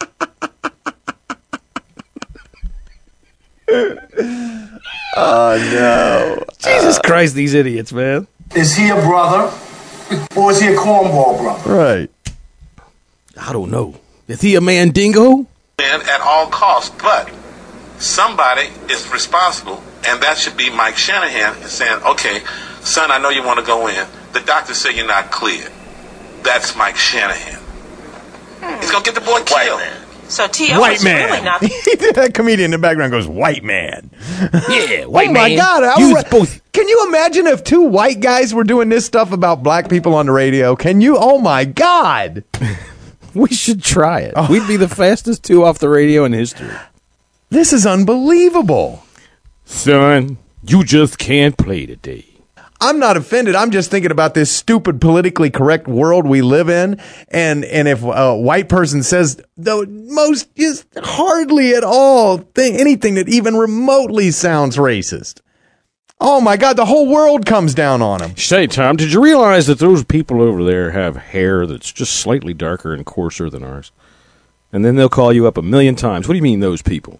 Oh, no. Jesus Christ, these idiots, man. Is he a brother or is he a cornball brother? Right. I don't know. Is he a Mandingo? to win at all costs, but somebody is responsible, and that should be Mike Shanahan saying, okay, son, I know you want to go in. The doctor said you're not clear. That's Mike Shanahan. He's going to get the boy killed. So T O White is man. really not. That comedian in the background goes, white man. Yeah, white oh my man. God. I You re- supposed- Can you imagine if two white guys were doing this stuff about black people on the radio? Can you? Oh my God. We should try it. We'd be the fastest two off the radio in history. This is unbelievable. Son, you just can't play today. I'm not offended. I'm just thinking about this stupid politically correct world we live in. And, and if a white person says the most, just hardly at all thing, anything that even remotely sounds racist. Oh my God, the whole world comes down on him. Say, Tom, did you realize that those people over there have hair that's just slightly darker and coarser than ours? And then they'll call you up a million times. What do you mean, those people?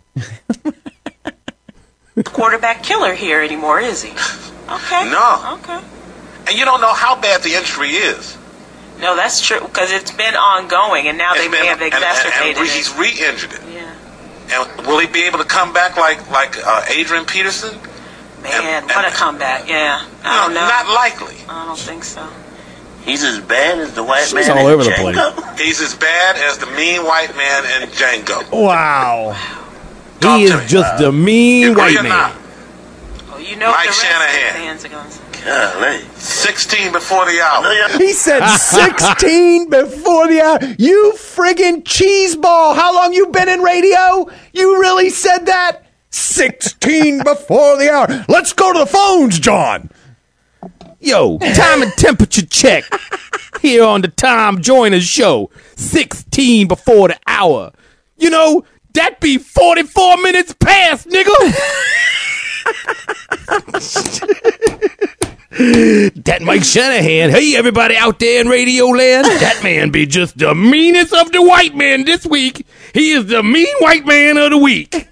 Quarterback killer here anymore, is he? Okay. No. Okay. And you don't know how bad the injury is. No, that's true because it's been ongoing, and now It's they may been- have and- and- exacerbated and re- it. He's re-injured it. Yeah. And will he be able to come back like like uh, Adrian Peterson? Man, what a comeback! Yeah. I don't know. Not likely. I don't think so. He's as bad as the white She's man. all in over the Django. He's as bad as the mean white man in Django. Wow. Talk He to is me. just a mean Agree white or man. not? Oh, you know Mike what the rest Shanahan. of the fans are going to say. Golly. sixteen before the hour. He said sixteen before the hour. You friggin' cheese ball. How long you been in radio? You really said that? sixteen before the hour. Let's go to the phones, John. Yo, time and temperature check. Here on the Tom Joyner Show. sixteen before the hour. You know, that be forty-four minutes past, nigga. That Mike Shanahan. Hey, everybody out there in Radio Land. That man be just the meanest of the white men this week. He is the mean white man of the week.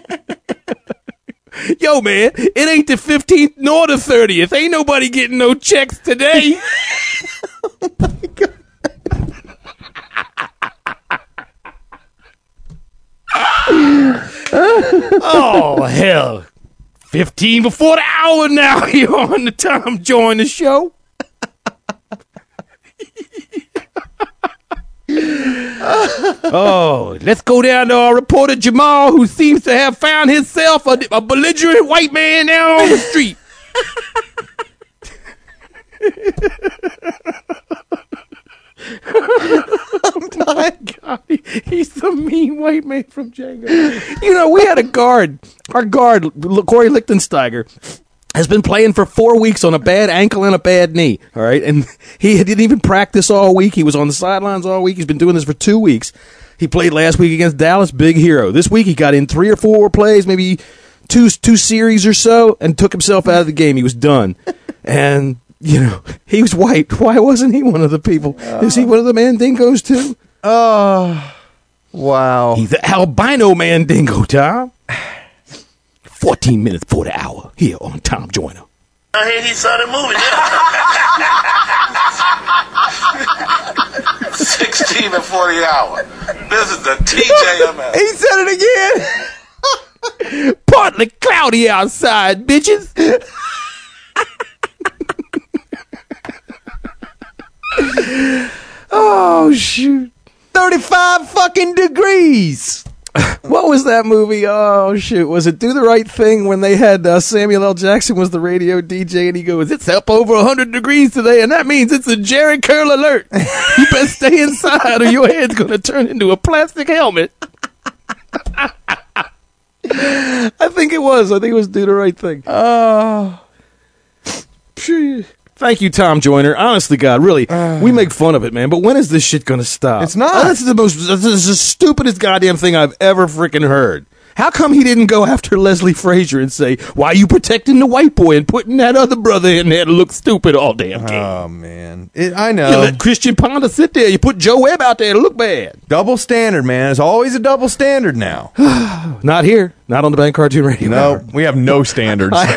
Yo, man, it ain't the fifteenth nor the thirtieth. Ain't nobody getting no checks today. Oh, my God. Oh, hell. fifteen before the hour now. You're on the Tom Joyner Show. Oh, let's go down to our reporter Jamal, who seems to have found himself a, a belligerent white man down on the street. Oh my God, he, he's the mean white man from Django. You know, we had a guard, our guard, Corey Lichtensteiger, has been playing for four weeks on a bad ankle and a bad knee, all right? And he didn't even practice all week. He was on the sidelines all week. He's been doing this for two weeks. He played last week against Dallas, big hero. This week he got in three or four plays, maybe two two series or so, and took himself out of the game. He was done. And, you know, he was white. Why wasn't he one of the people? Uh, Is he one of the Mandingos, too? Oh, wow. He's the albino Mandingo, Tom. fourteen minutes for the hour here on Tom Joyner. I heard he saw the movie. Yeah. sixteen before the hour. This is the T J M S. He said it again. Partly cloudy outside, bitches. Oh, shoot. thirty-five fucking degrees. What was that movie? Oh, shoot. Was it Do the Right Thing when they had uh, Samuel L. Jackson was the radio D J and he goes, it's up over one hundred degrees today and that means it's a Jerry Curl alert. You better stay inside or your head's going to turn into a plastic helmet. I think it was. I think it was Do the Right Thing. Oh. Thank you, Tom Joyner. Honestly, God, really, uh, we make fun of it, man. But when is this shit going to stop? It's not. Oh, this is the most, this is the stupidest goddamn thing I've ever freaking heard. How come he didn't go after Leslie Frazier and say, why are you protecting the white boy and putting that other brother in there to look stupid all damn game? Oh, man. It, I know. You let Christian Ponder sit there. You put Joe Webb out there to look bad. Double standard, man. It's always a double standard now. Not here. Not on the Bank Cartoon Radio. No, Hour. We have no standards. I,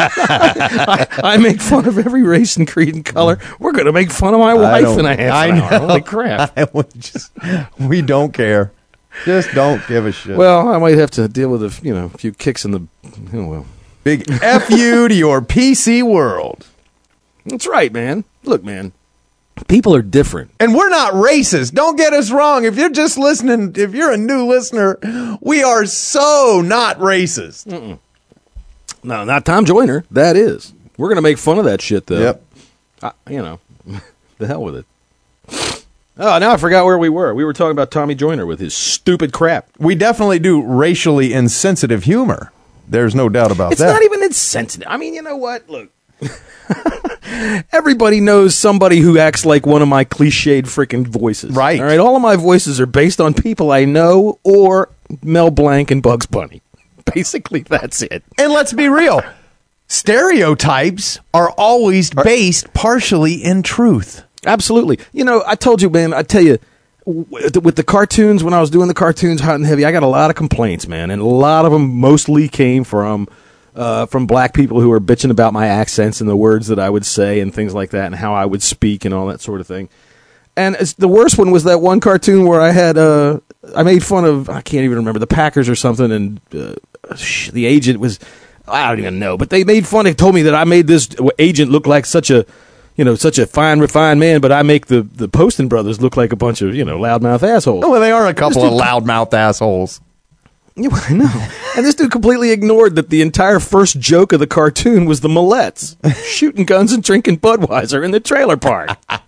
I, I make fun of every race and creed and color. We're going to make fun of my wife in a half I an know. hour. Holy crap. I, we, just, we don't care. Just don't give a shit. Well, I might have to deal with a, you know, a few kicks in the, oh well. Big F you to your P C world. That's right, man. Look, man, people are different. And we're not racist. Don't get us wrong. If you're just listening, if you're a new listener, we are so not racist. Mm-mm. No, not Tom Joyner. That is. We're going to make fun of that shit, though. Yep. I, you know, the hell with it. Oh, now I forgot where we were. We were talking about Tommy Joyner with his stupid crap. We definitely do racially insensitive humor. There's no doubt about it's that. It's not even insensitive. I mean, you know what? Look. Everybody knows somebody who acts like one of my cliched freaking voices. Right. All right. All of my voices are based on people I know or Mel Blanc and Bugs Bunny. Basically, that's it. And let's be real. Stereotypes are always based partially in truth. Absolutely. You know, I told you, man, I tell you, with the cartoons, when I was doing the cartoons hot and heavy, I got a lot of complaints, man. And a lot of them mostly came from uh, from black people who were bitching about my accents and the words that I would say and things like that and how I would speak and all that sort of thing. And it's, the worst one was that one cartoon where I had, uh, I made fun of, I can't even remember, the Packers or something, and uh, sh- the agent was, I don't even know, but they made fun, they told me that I made this agent look like such a, you know, such a fine, refined man, but I make the, the Poston brothers look like a bunch of, you know, loudmouth assholes. Oh, well, they are a couple of loudmouth assholes. Yeah, I know. And this dude completely ignored that the entire first joke of the cartoon was the Millettes shooting guns and drinking Budweiser in the trailer park. I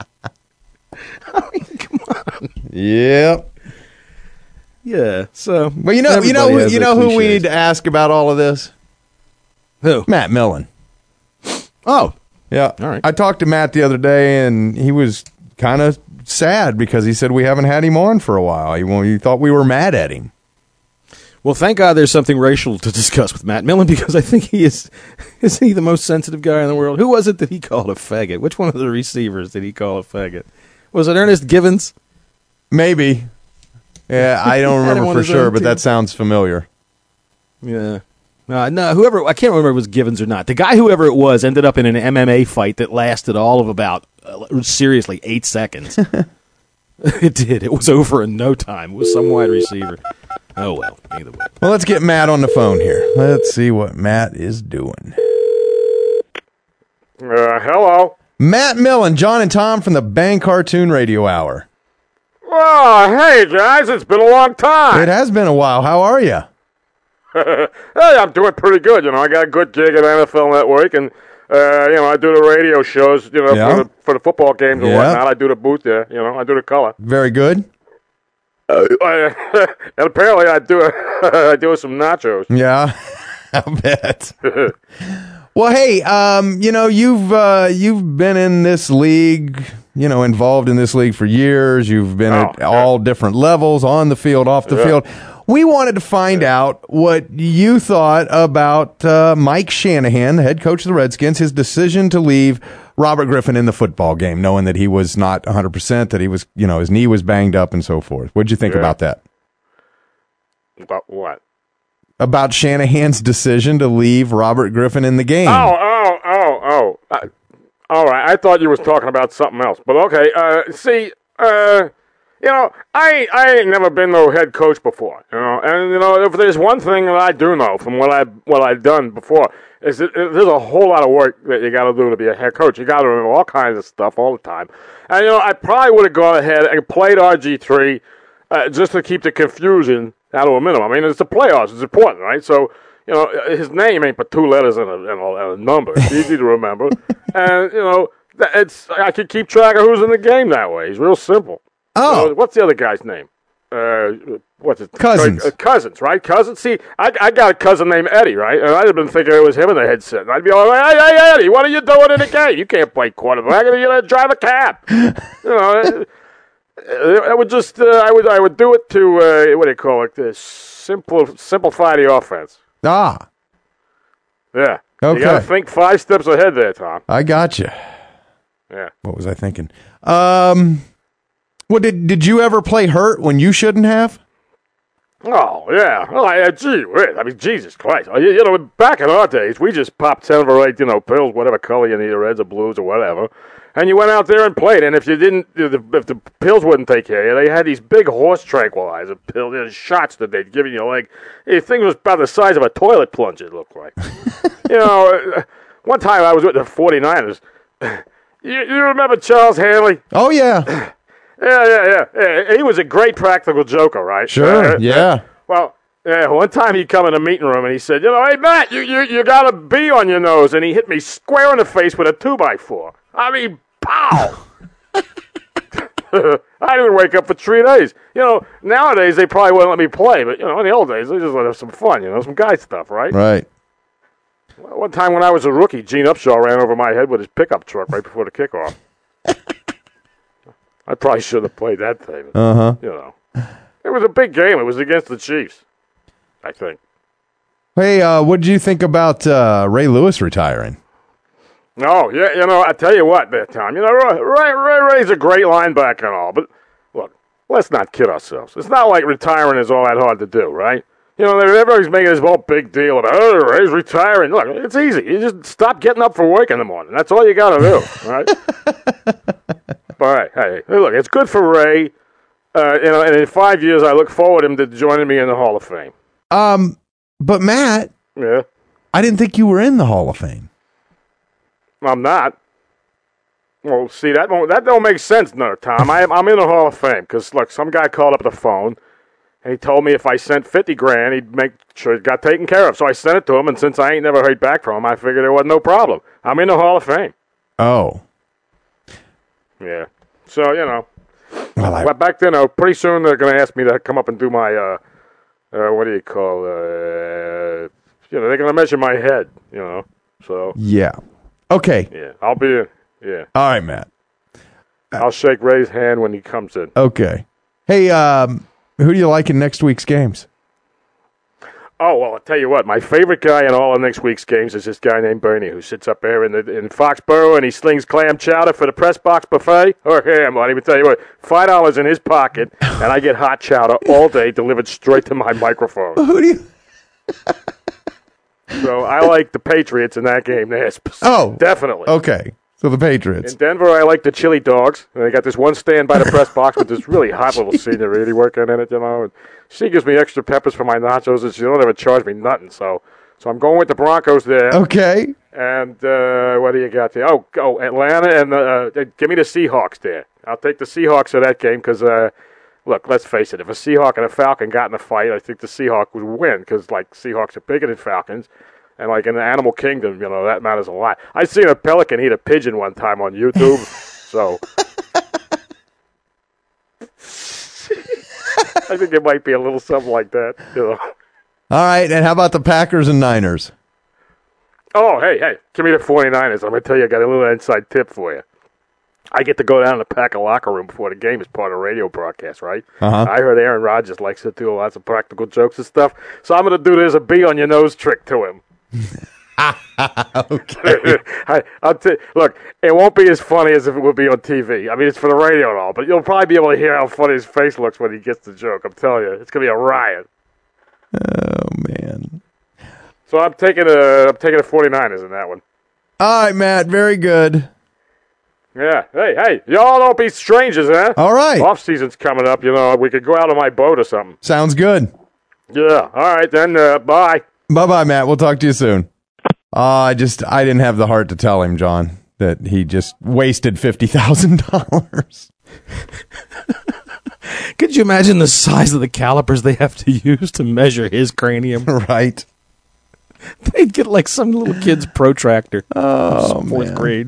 mean, come on. Yep. Yeah. So, well, you know, you know, you know who we need to ask about all of this? Who? Matt Millen. Oh. Yeah. All right. I talked to Matt the other day, and he was kind of sad because he said we haven't had him on for a while. He, well, he thought we were mad at him. Well, thank God there's something racial to discuss with Matt Millen, because I think he is, is he the most sensitive guy in the world? Who was it that he called a faggot? Which one of the receivers did he call a faggot? Was it Ernest Givens? Maybe. Yeah, I don't Had him remember on for his sure, own but team. that sounds familiar. Yeah. Uh, no, whoever, I can't remember if it was Givens or not. The guy, whoever it was, ended up in an M M A fight that lasted all of about, uh, seriously, eight seconds. It did. It was over in no time. It was some wide receiver. Oh, well, either way. Well, let's get Matt on the phone here. Let's see what Matt is doing. Uh, hello. Matt Millen, John and Tom from the Bang Cartoon Radio Hour. Oh, hey, guys. It's been a long time. It has been a while. How are you? Hey, I'm doing pretty good. You know, I got a good gig at N F L Network, and, uh, you know, I do the radio shows, you know, Yeah. for, the, for the football games and Yeah. whatnot. I do the booth there. You know, I do the color. Very good. Uh, I, and apparently I do I do some nachos. Yeah, I bet. Well, hey, um, you know, you've uh, you've been in this league, you know, involved in this league for years. You've been Oh, at all different levels, on the field, off the Yeah. field. We wanted to find out what you thought about uh, Mike Shanahan, the head coach of the Redskins, his decision to leave Robert Griffin in the football game, knowing that he was not one hundred percent, that he was, you know, his knee was banged up and so forth. What'd you think Yeah. about that? About what? About Shanahan's decision to leave Robert Griffin in the game. Oh, oh, oh, oh. Uh, all right. I thought you was talking about something else. But okay. Uh, see, uh, you know, I I ain't never been no head coach before. You know, and you know, if there's one thing that I do know from what I what I've done before is that there's a whole lot of work that you got to do to be a head coach. You got to learn all kinds of stuff all the time. And you know, I probably would have gone ahead and played R G three uh, just to keep the confusion down to a minimum. I mean, it's the playoffs. It's important, right? So, you know, his name ain't but two letters and a, and a, and a number. It's easy to remember. And, you know, it's I can keep track of who's in the game that way. He's real simple. Oh. You know, what's the other guy's name? Uh, what's it? Cousins. Uh, Cousins, right? Cousins. See, I, I got a cousin named Eddie, right? And I'd have been thinking it was him in the headset. And I'd be all like, hey, hey, Eddie, what are you doing in the game? You can't play quarterback. You're going to drive a cab. You know, I would just, uh, I would, I would do it to, uh, what do you call it? Uh, simple, simplify the offense. Ah. Yeah. Okay. You got to think five steps ahead there, Tom. I got you. Yeah. What was I thinking? Um, well, did did you ever play hurt when you shouldn't have? Oh, yeah. Well, I, uh, gee whiz. I mean, Jesus Christ. You, you know, back in our days, we just popped seven or eight, you know, pills, whatever color you need, reds or blues or whatever, and you went out there and played. And if you didn't, if the, if the pills wouldn't take care of you, they had these big horse tranquilizer pills, you know, shots that they'd give in your leg. The thing was about the size of a toilet plunge, it looked like. You know, uh, one time I was with the forty-niners. you, you remember Charles Hanley? Oh, yeah. Yeah, yeah, yeah, yeah. He was a great practical joker, right? Sure, Uh, yeah. Well, yeah, one time he'd come in a meeting room and he said, you know, hey, Matt, you, you, you got a bee on your nose. And he hit me square in the face with a two by four. I mean, pow! I didn't wake up for three days. You know, nowadays they probably wouldn't let me play. But, you know, in the old days, they just let us some fun, you know, some guy stuff, right? Right. One time when I was a rookie, Gene Upshaw ran over my head with his pickup truck right before the kickoff. I probably should have played that thing. Uh-huh. You know. It was a big game. It was against the Chiefs, I think. Hey, uh, what did you think about uh, Ray Lewis retiring? No, yeah, you know, I tell you what there, Tom. You know, Ray, Ray Ray's a great linebacker and all, but look, let's not kid ourselves. It's not like retiring is all that hard to do, right? You know, everybody's making this whole big deal about, oh, Ray's retiring. Look, it's easy. You just stop getting up for work in the morning. That's all you got to do, right? All right, hey, hey, look, it's good for Ray. Uh, you know, and in five years, I look forward to him to joining me in the Hall of Fame. Um, but Matt, yeah, I didn't think you were in the Hall of Fame. I'm not. Well, see, that don't, that don't make sense, no, Tom. I, I'm in the Hall of Fame because, look, some guy called up the phone, and he told me if I sent fifty grand, he'd make sure it got taken care of. So I sent it to him, and since I ain't never heard back from him, I figured there wasn't no problem. I'm in the Hall of Fame. Oh. Yeah. So, you know. Well, I... But back then, uh, pretty soon they're going to ask me to come up and do my, uh, uh, what do you call, uh, you know, they're going to measure my head, you know. So. Yeah. Okay. Yeah. I'll be, yeah. All right, Matt. I'll shake Ray's hand when he comes in. Okay. Hey, um, who do you like in next week's games? Oh, well, I'll tell you what. My favorite guy in all of next week's games is this guy named Bernie who sits up there in the in Foxborough and he slings clam chowder for the press box buffet. Or him, I'll even tell you what, five dollars in his pocket, and I get hot chowder all day delivered straight to my microphone. Who do you... So I like the Patriots in that game there. Oh. Definitely. Okay. So the Patriots. In Denver, I like the chili dogs. And they got this one stand by the press box with this really hot little senior lady working in it, you know. And she gives me extra peppers for my nachos, and she don't ever charge me nothing. So so I'm going with the Broncos there. Okay. And uh, what do you got there? Oh, oh Atlanta, and uh, give me the Seahawks there. I'll take the Seahawks of that game because, uh, look, let's face it. If a Seahawk and a Falcon got in a fight, I think the Seahawk would win because, like, Seahawks are bigger than Falcons. And, like, in the animal kingdom, you know, that matters a lot. I seen a pelican eat a pigeon one time on YouTube, so... I think it might be a little something like that, you know. All right, and how about the Packers and Niners? Oh, hey, hey, give me the 49ers. I'm going to tell you, I got a little inside tip for you. I get to go down to the Packer locker room before the game as part of a radio broadcast, right? Uh-huh. I heard Aaron Rodgers likes to do lots of practical jokes and stuff, so I'm going to do this a bee on your nose trick to him. Okay. I, I'll t- look, it won't be as funny as if it would be on T V. I mean, it's for the radio and all, but you'll probably be able to hear how funny his face looks when he gets the joke. I'm telling you, it's going to be a riot. Oh, man. So I'm taking a, I'm taking the 49ers in that one. All right, Matt, very good. Yeah. Hey, hey, y'all don't be strangers, huh? All right. Off season's coming up. You know, we could go out on my boat or something. Sounds good. Yeah. All right, then. Uh, bye. Bye-bye, Matt. We'll talk to you soon. Uh, I just, I didn't have the heart to tell him, John, that he just wasted fifty thousand dollars. Could you imagine the size of the calipers they have to use to measure his cranium? Right. They'd get like some little kid's protractor. Oh, fourth man. grade.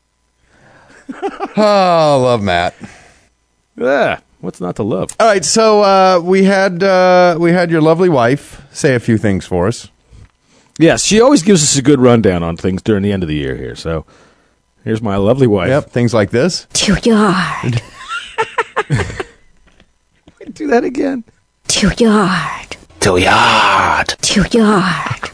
Oh, love Matt. Yeah, what's not to love? All right, so uh, we had uh, we had your lovely wife say a few things for us. Yes, she always gives us a good rundown on things during the end of the year here. So here's my lovely wife. Yep, things like this. Too hard. Do that again. Too hard. Too hard. Too hard.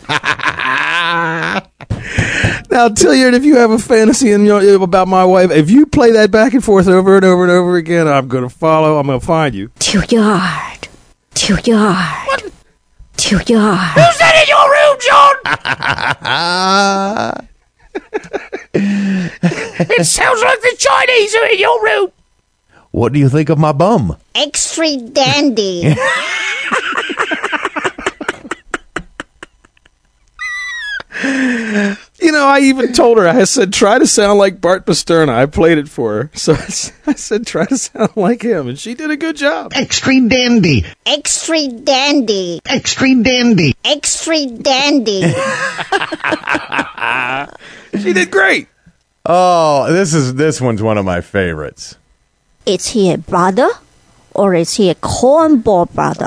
Now, Tilliard, if you have a fantasy in your, about my wife, if you play that back and forth over and over and over again, I'm going to follow. I'm going to find you. Too hard. Too hard. What? Too hard. Who's that in your room, John? It sounds like the Chinese are in your room. What do you think of my bum? Extra dandy. You know, I even told her, I said, try to sound like Bart Pasterna. I played it for her. So I said, try to sound like him. And she did a good job. Extra dandy. Extra dandy. Extra dandy. Extra dandy. She did great. Oh, this is this one's one of my favorites. Is he a brother or is he a cornball brother?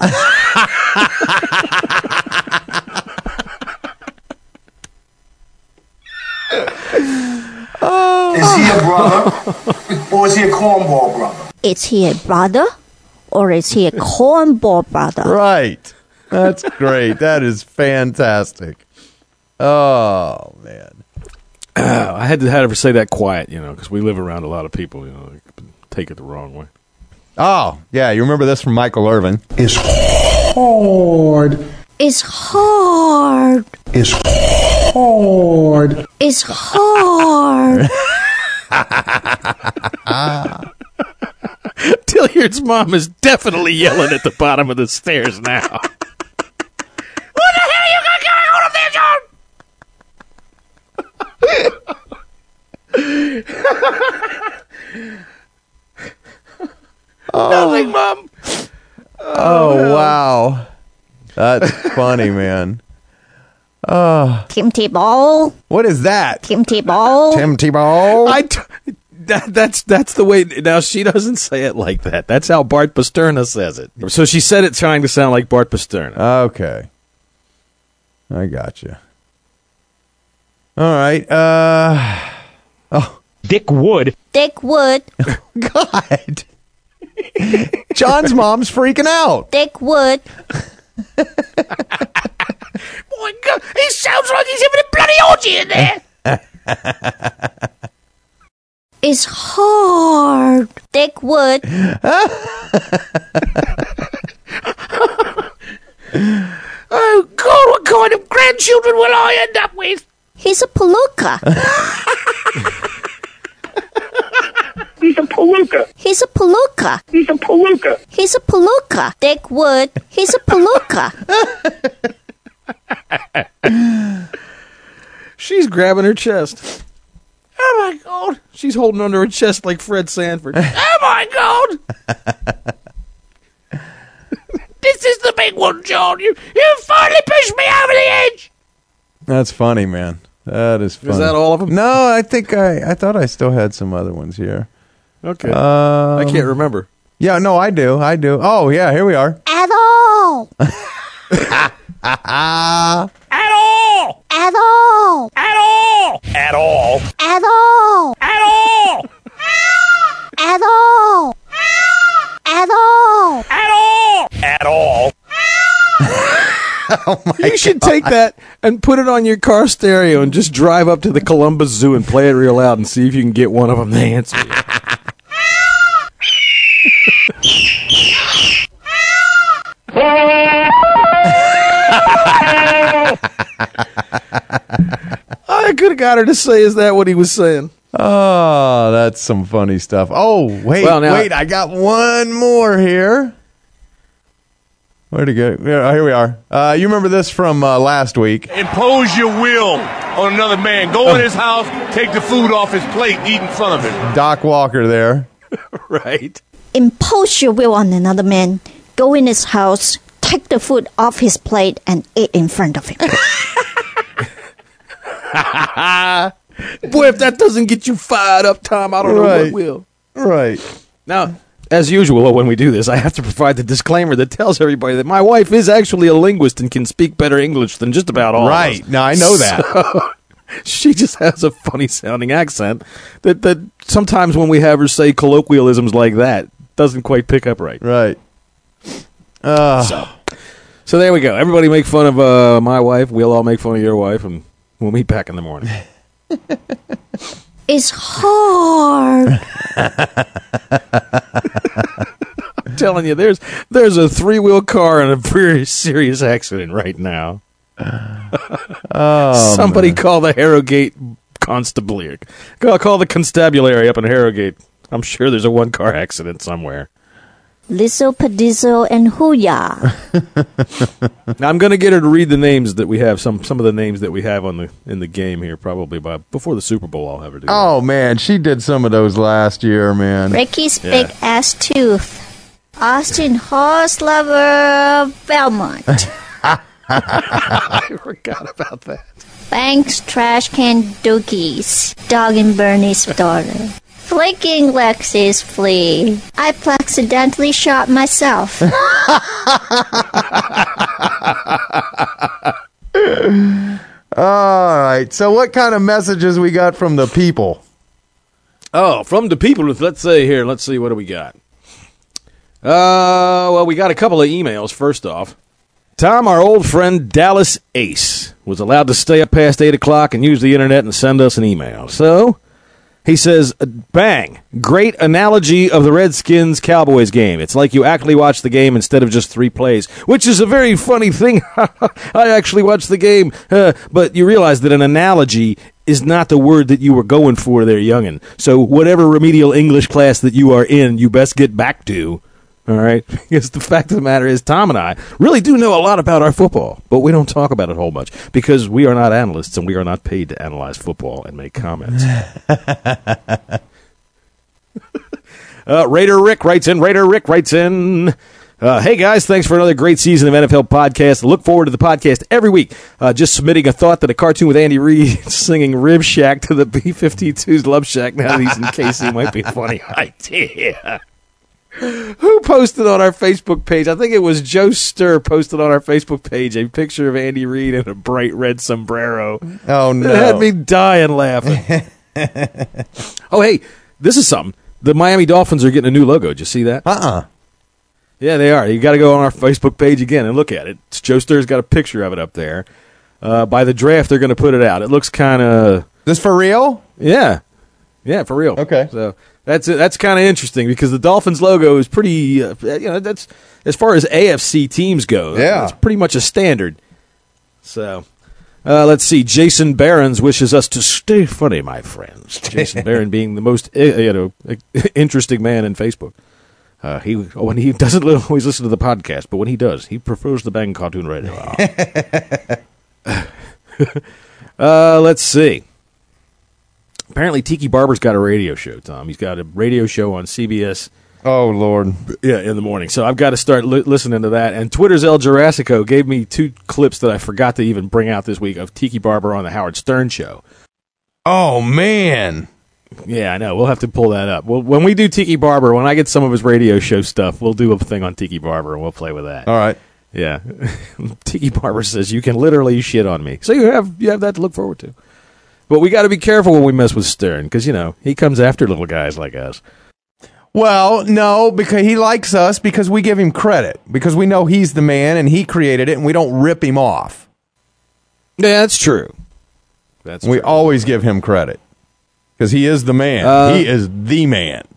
Oh. Is he a brother or is he a cornball brother? Is he a brother or is he a cornball brother? Right. That's great. That is fantastic. Oh, man. Uh, I had to have her say that quiet, you know, because we live around a lot of people, you know, take it the wrong way. Oh, yeah. You remember this from Michael Irvin? It's hard. It's hard. It's hard. It's hard. Tilliard's mom is definitely yelling at the bottom of the stairs now. What the hell are you going on up there, John? Oh. Nothing, Mom. Oh, oh wow. That's funny, man. Oh. Tim Tebow. What is that? Tim Tebow. Tim Tebow. I t- that, that's that's the way. Now she doesn't say it like that. That's how Bart Pasterna says it. So she said it trying to sound like Bart Pasterna. Okay, I got you. All right. Uh. Oh, Dick Wood. Dick Wood. God. John's mom's freaking out. Dick Wood. He sounds like he's having a bloody orgy in there. It's hard. Dick Wood. Oh, God, what kind of grandchildren will I end up with? He's a palooka. He's a palooka. He's a palooka. He's a palooka. He's a palooka. Dick Wood. He's a palooka. She's grabbing her chest. Oh, my God. She's holding onto her chest like Fred Sanford. Oh, my God. This is the big one, John. You, you finally pushed me over the edge. That's funny, man. That is funny. Is that all of them? No, I think I, I thought I still had some other ones here. Okay. Um, I can't remember. Yeah, no, I do. I do. Oh, yeah, here we are. At all. At all. At all. At all. At all. At all. At all. At all. At all. At all. At all. At all. Oh my You should God. take that and put it on your car stereo and just drive up to the Columbus Zoo and play it real loud and see if you can get one of them to answer you. I could have got her to say, is that what he was saying? Oh, that's some funny stuff. Oh, wait, Well, now- wait, I got one more here. Where'd it go? Yeah, here we are. Uh, you remember this from uh, last week. Impose your will on another man. Go in his house, take the food off his plate, eat in front of him. Doc Walker there. Right. Impose your will on another man. Go in his house, take the food off his plate, and eat in front of him. Boy, if that doesn't get you fired up, Tom, I don't know Right. what will. Right. Now, as usual, when we do this, I have to provide the disclaimer that tells everybody that my wife is actually a linguist and can speak better English than just about all Right. of us. Now, I know that. So, she just has a funny-sounding accent that, that sometimes when we have her say colloquialisms like that, doesn't quite pick up right. Right. Uh, So, so there we go. Everybody make fun of uh, my wife. We'll all make fun of your wife, and we'll meet back in the morning. It's hard. I'm telling you, there's there's a three-wheel car in a very serious accident right now. oh, Somebody man. call the Harrogate constabulary. Call, call the constabulary up in Harrogate. I'm sure there's a one-car accident somewhere. Lizzo, Padizzo, and Hooyah. Now, I'm going to get her to read the names that we have, some some of the names that we have on the in the game here, probably by before the Super Bowl. I'll have her do that. Oh, man, she did some of those last year, man. Ricky's Yeah. Big Ass Tooth. Austin Horse Lover Belmont. I forgot about that. Banks Trash Can Dookies. Dog and Bernie's daughter. Flicking Lexi's flea. I accidentally shot myself. All right. So, what kind of messages we got from the people? Oh, from the people, let's say here, let's see, what do we got? Uh, well, we got a couple of emails, first off. Tom, our old friend Dallas Ace, was allowed to stay up past eight o'clock and use the internet and send us an email. So, he says, bang, great analogy of the Redskins-Cowboys game. It's like you actually watched the game instead of just three plays, which is a very funny thing. I actually watched the game, uh, but you realize that an analogy is not the word that you were going for there, youngin'. So whatever remedial English class that you are in, you best get back to. All right, because the fact of the matter is, Tom and I really do know a lot about our football, but we don't talk about it a whole much because we are not analysts and we are not paid to analyze football and make comments. uh, Raider Rick writes in. Raider Rick writes in. Uh, hey guys, thanks for another great season of N F L podcast. Look forward to the podcast every week. Uh, just submitting a thought that a cartoon with Andy Reid singing Rib Shack to the B fifty-two's Love Shack. Now that he's in K C might be a funny idea. Who posted on our Facebook page? I think it was Joe Sturr posted on our Facebook page a picture of Andy Reid in a bright red sombrero. Oh, no. It had me dying laughing. Oh, hey, this is something. The Miami Dolphins are getting a new logo. Did you see that? Uh-uh. Yeah, they are. You got to go on our Facebook page again and look at it. Joe Sturr's got a picture of it up there. Uh, by the draft, they're going to put it out. It looks kind of... This for real? Yeah. Yeah, for real. Okay. So that's that's kind of interesting because the Dolphins logo is pretty, uh, you know, that's as far as A F C teams go. Yeah. It's pretty much a standard. So uh, let's see. Jason Barons wishes us to stay funny, my friends. Jason Barron being the most, uh, you know, interesting man in Facebook. Uh, he when he doesn't always listen to the podcast, but when he does, he prefers the Bang Cartoon Radio. uh, let's see. Apparently, Tiki Barber's got a radio show, Tom. He's got a radio show on C B S. Oh, Lord. Yeah, in the morning. So I've got to start li- listening to that. And Twitter's El Jurassico gave me two clips that I forgot to even bring out this week of Tiki Barber on the Howard Stern show. Oh, man. Yeah, I know. We'll have to pull that up. Well, when we do Tiki Barber, when I get some of his radio show stuff, we'll do a thing on Tiki Barber, and we'll play with that. All right. Yeah. Tiki Barber says you can literally shit on me. So you have you have that to look forward to. But we got to be careful when we mess with Stern because, you know, he comes after little guys like us. Well, no, because he likes us because we give him credit. Because we know he's the man and he created it and we don't rip him off. Yeah, that's true. That's we true. always give him credit because he is the man. Uh, he is the man.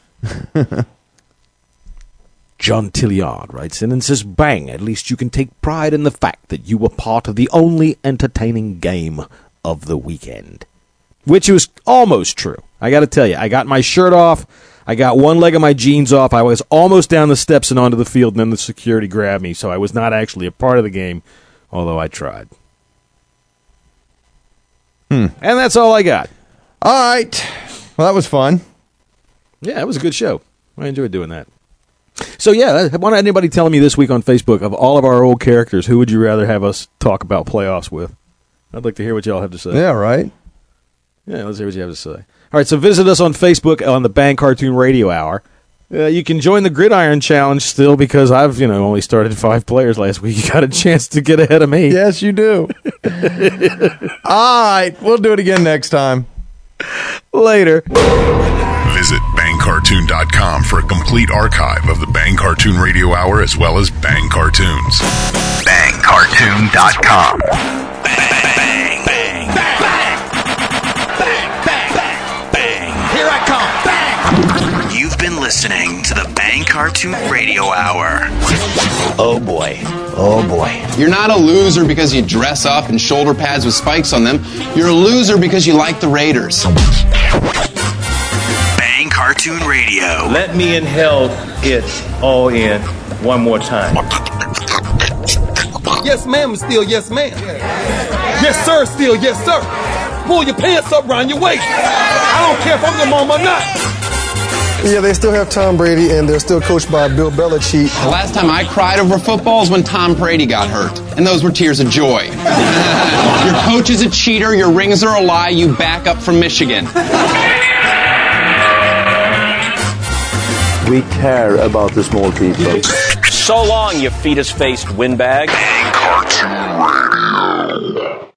John Tilliard writes in and says, bang, at least you can take pride in the fact that you were part of the only entertaining game of the weekend. Which was almost true. I got to tell you, I got my shirt off. I got one leg of my jeans off. I was almost down the steps and onto the field, and then the security grabbed me, so I was not actually a part of the game, although I tried. Hmm. And that's all I got. All right. Well, that was fun. Yeah, it was a good show. I enjoyed doing that. So, yeah, I want anybody telling me this week on Facebook, of all of our old characters, who would you rather have us talk about playoffs with? I'd like to hear what y'all have to say. Yeah, right. Yeah, let's hear what you have to say. All right, so visit us on Facebook on the Bang Cartoon Radio Hour. Uh, you can join the Gridiron Challenge still because I've, you know, only started five players last week. You got a chance to get ahead of me. Yes, you do. All right, we'll do it again next time. Later. Visit bang cartoon dot com for a complete archive of the Bang Cartoon Radio Hour as well as Bang Cartoons. bang cartoon dot com. Bang, bang, bang, bang, bang, bang, bang. Here I come. Bang. You've been listening to the Bang Cartoon Radio Hour. Oh boy. Oh boy. You're not a loser because you dress up in shoulder pads with spikes on them. You're a loser because you like the Raiders. Bang Cartoon Radio. Let me inhale it all in one more time. Yes, ma'am, still yes, ma'am. Yes, sir, still yes, sir. Pull your pants up around your waist. I don't care if I'm your mom or not. Yeah, they still have Tom Brady, and they're still coached by Bill Belichick. The last time I cried over football is when Tom Brady got hurt, and those were tears of joy. Your coach is a cheater, your rings are a lie, you back up from Michigan. We care about the small people. So long, you fetus-faced windbag. Bang Cartoon Radio.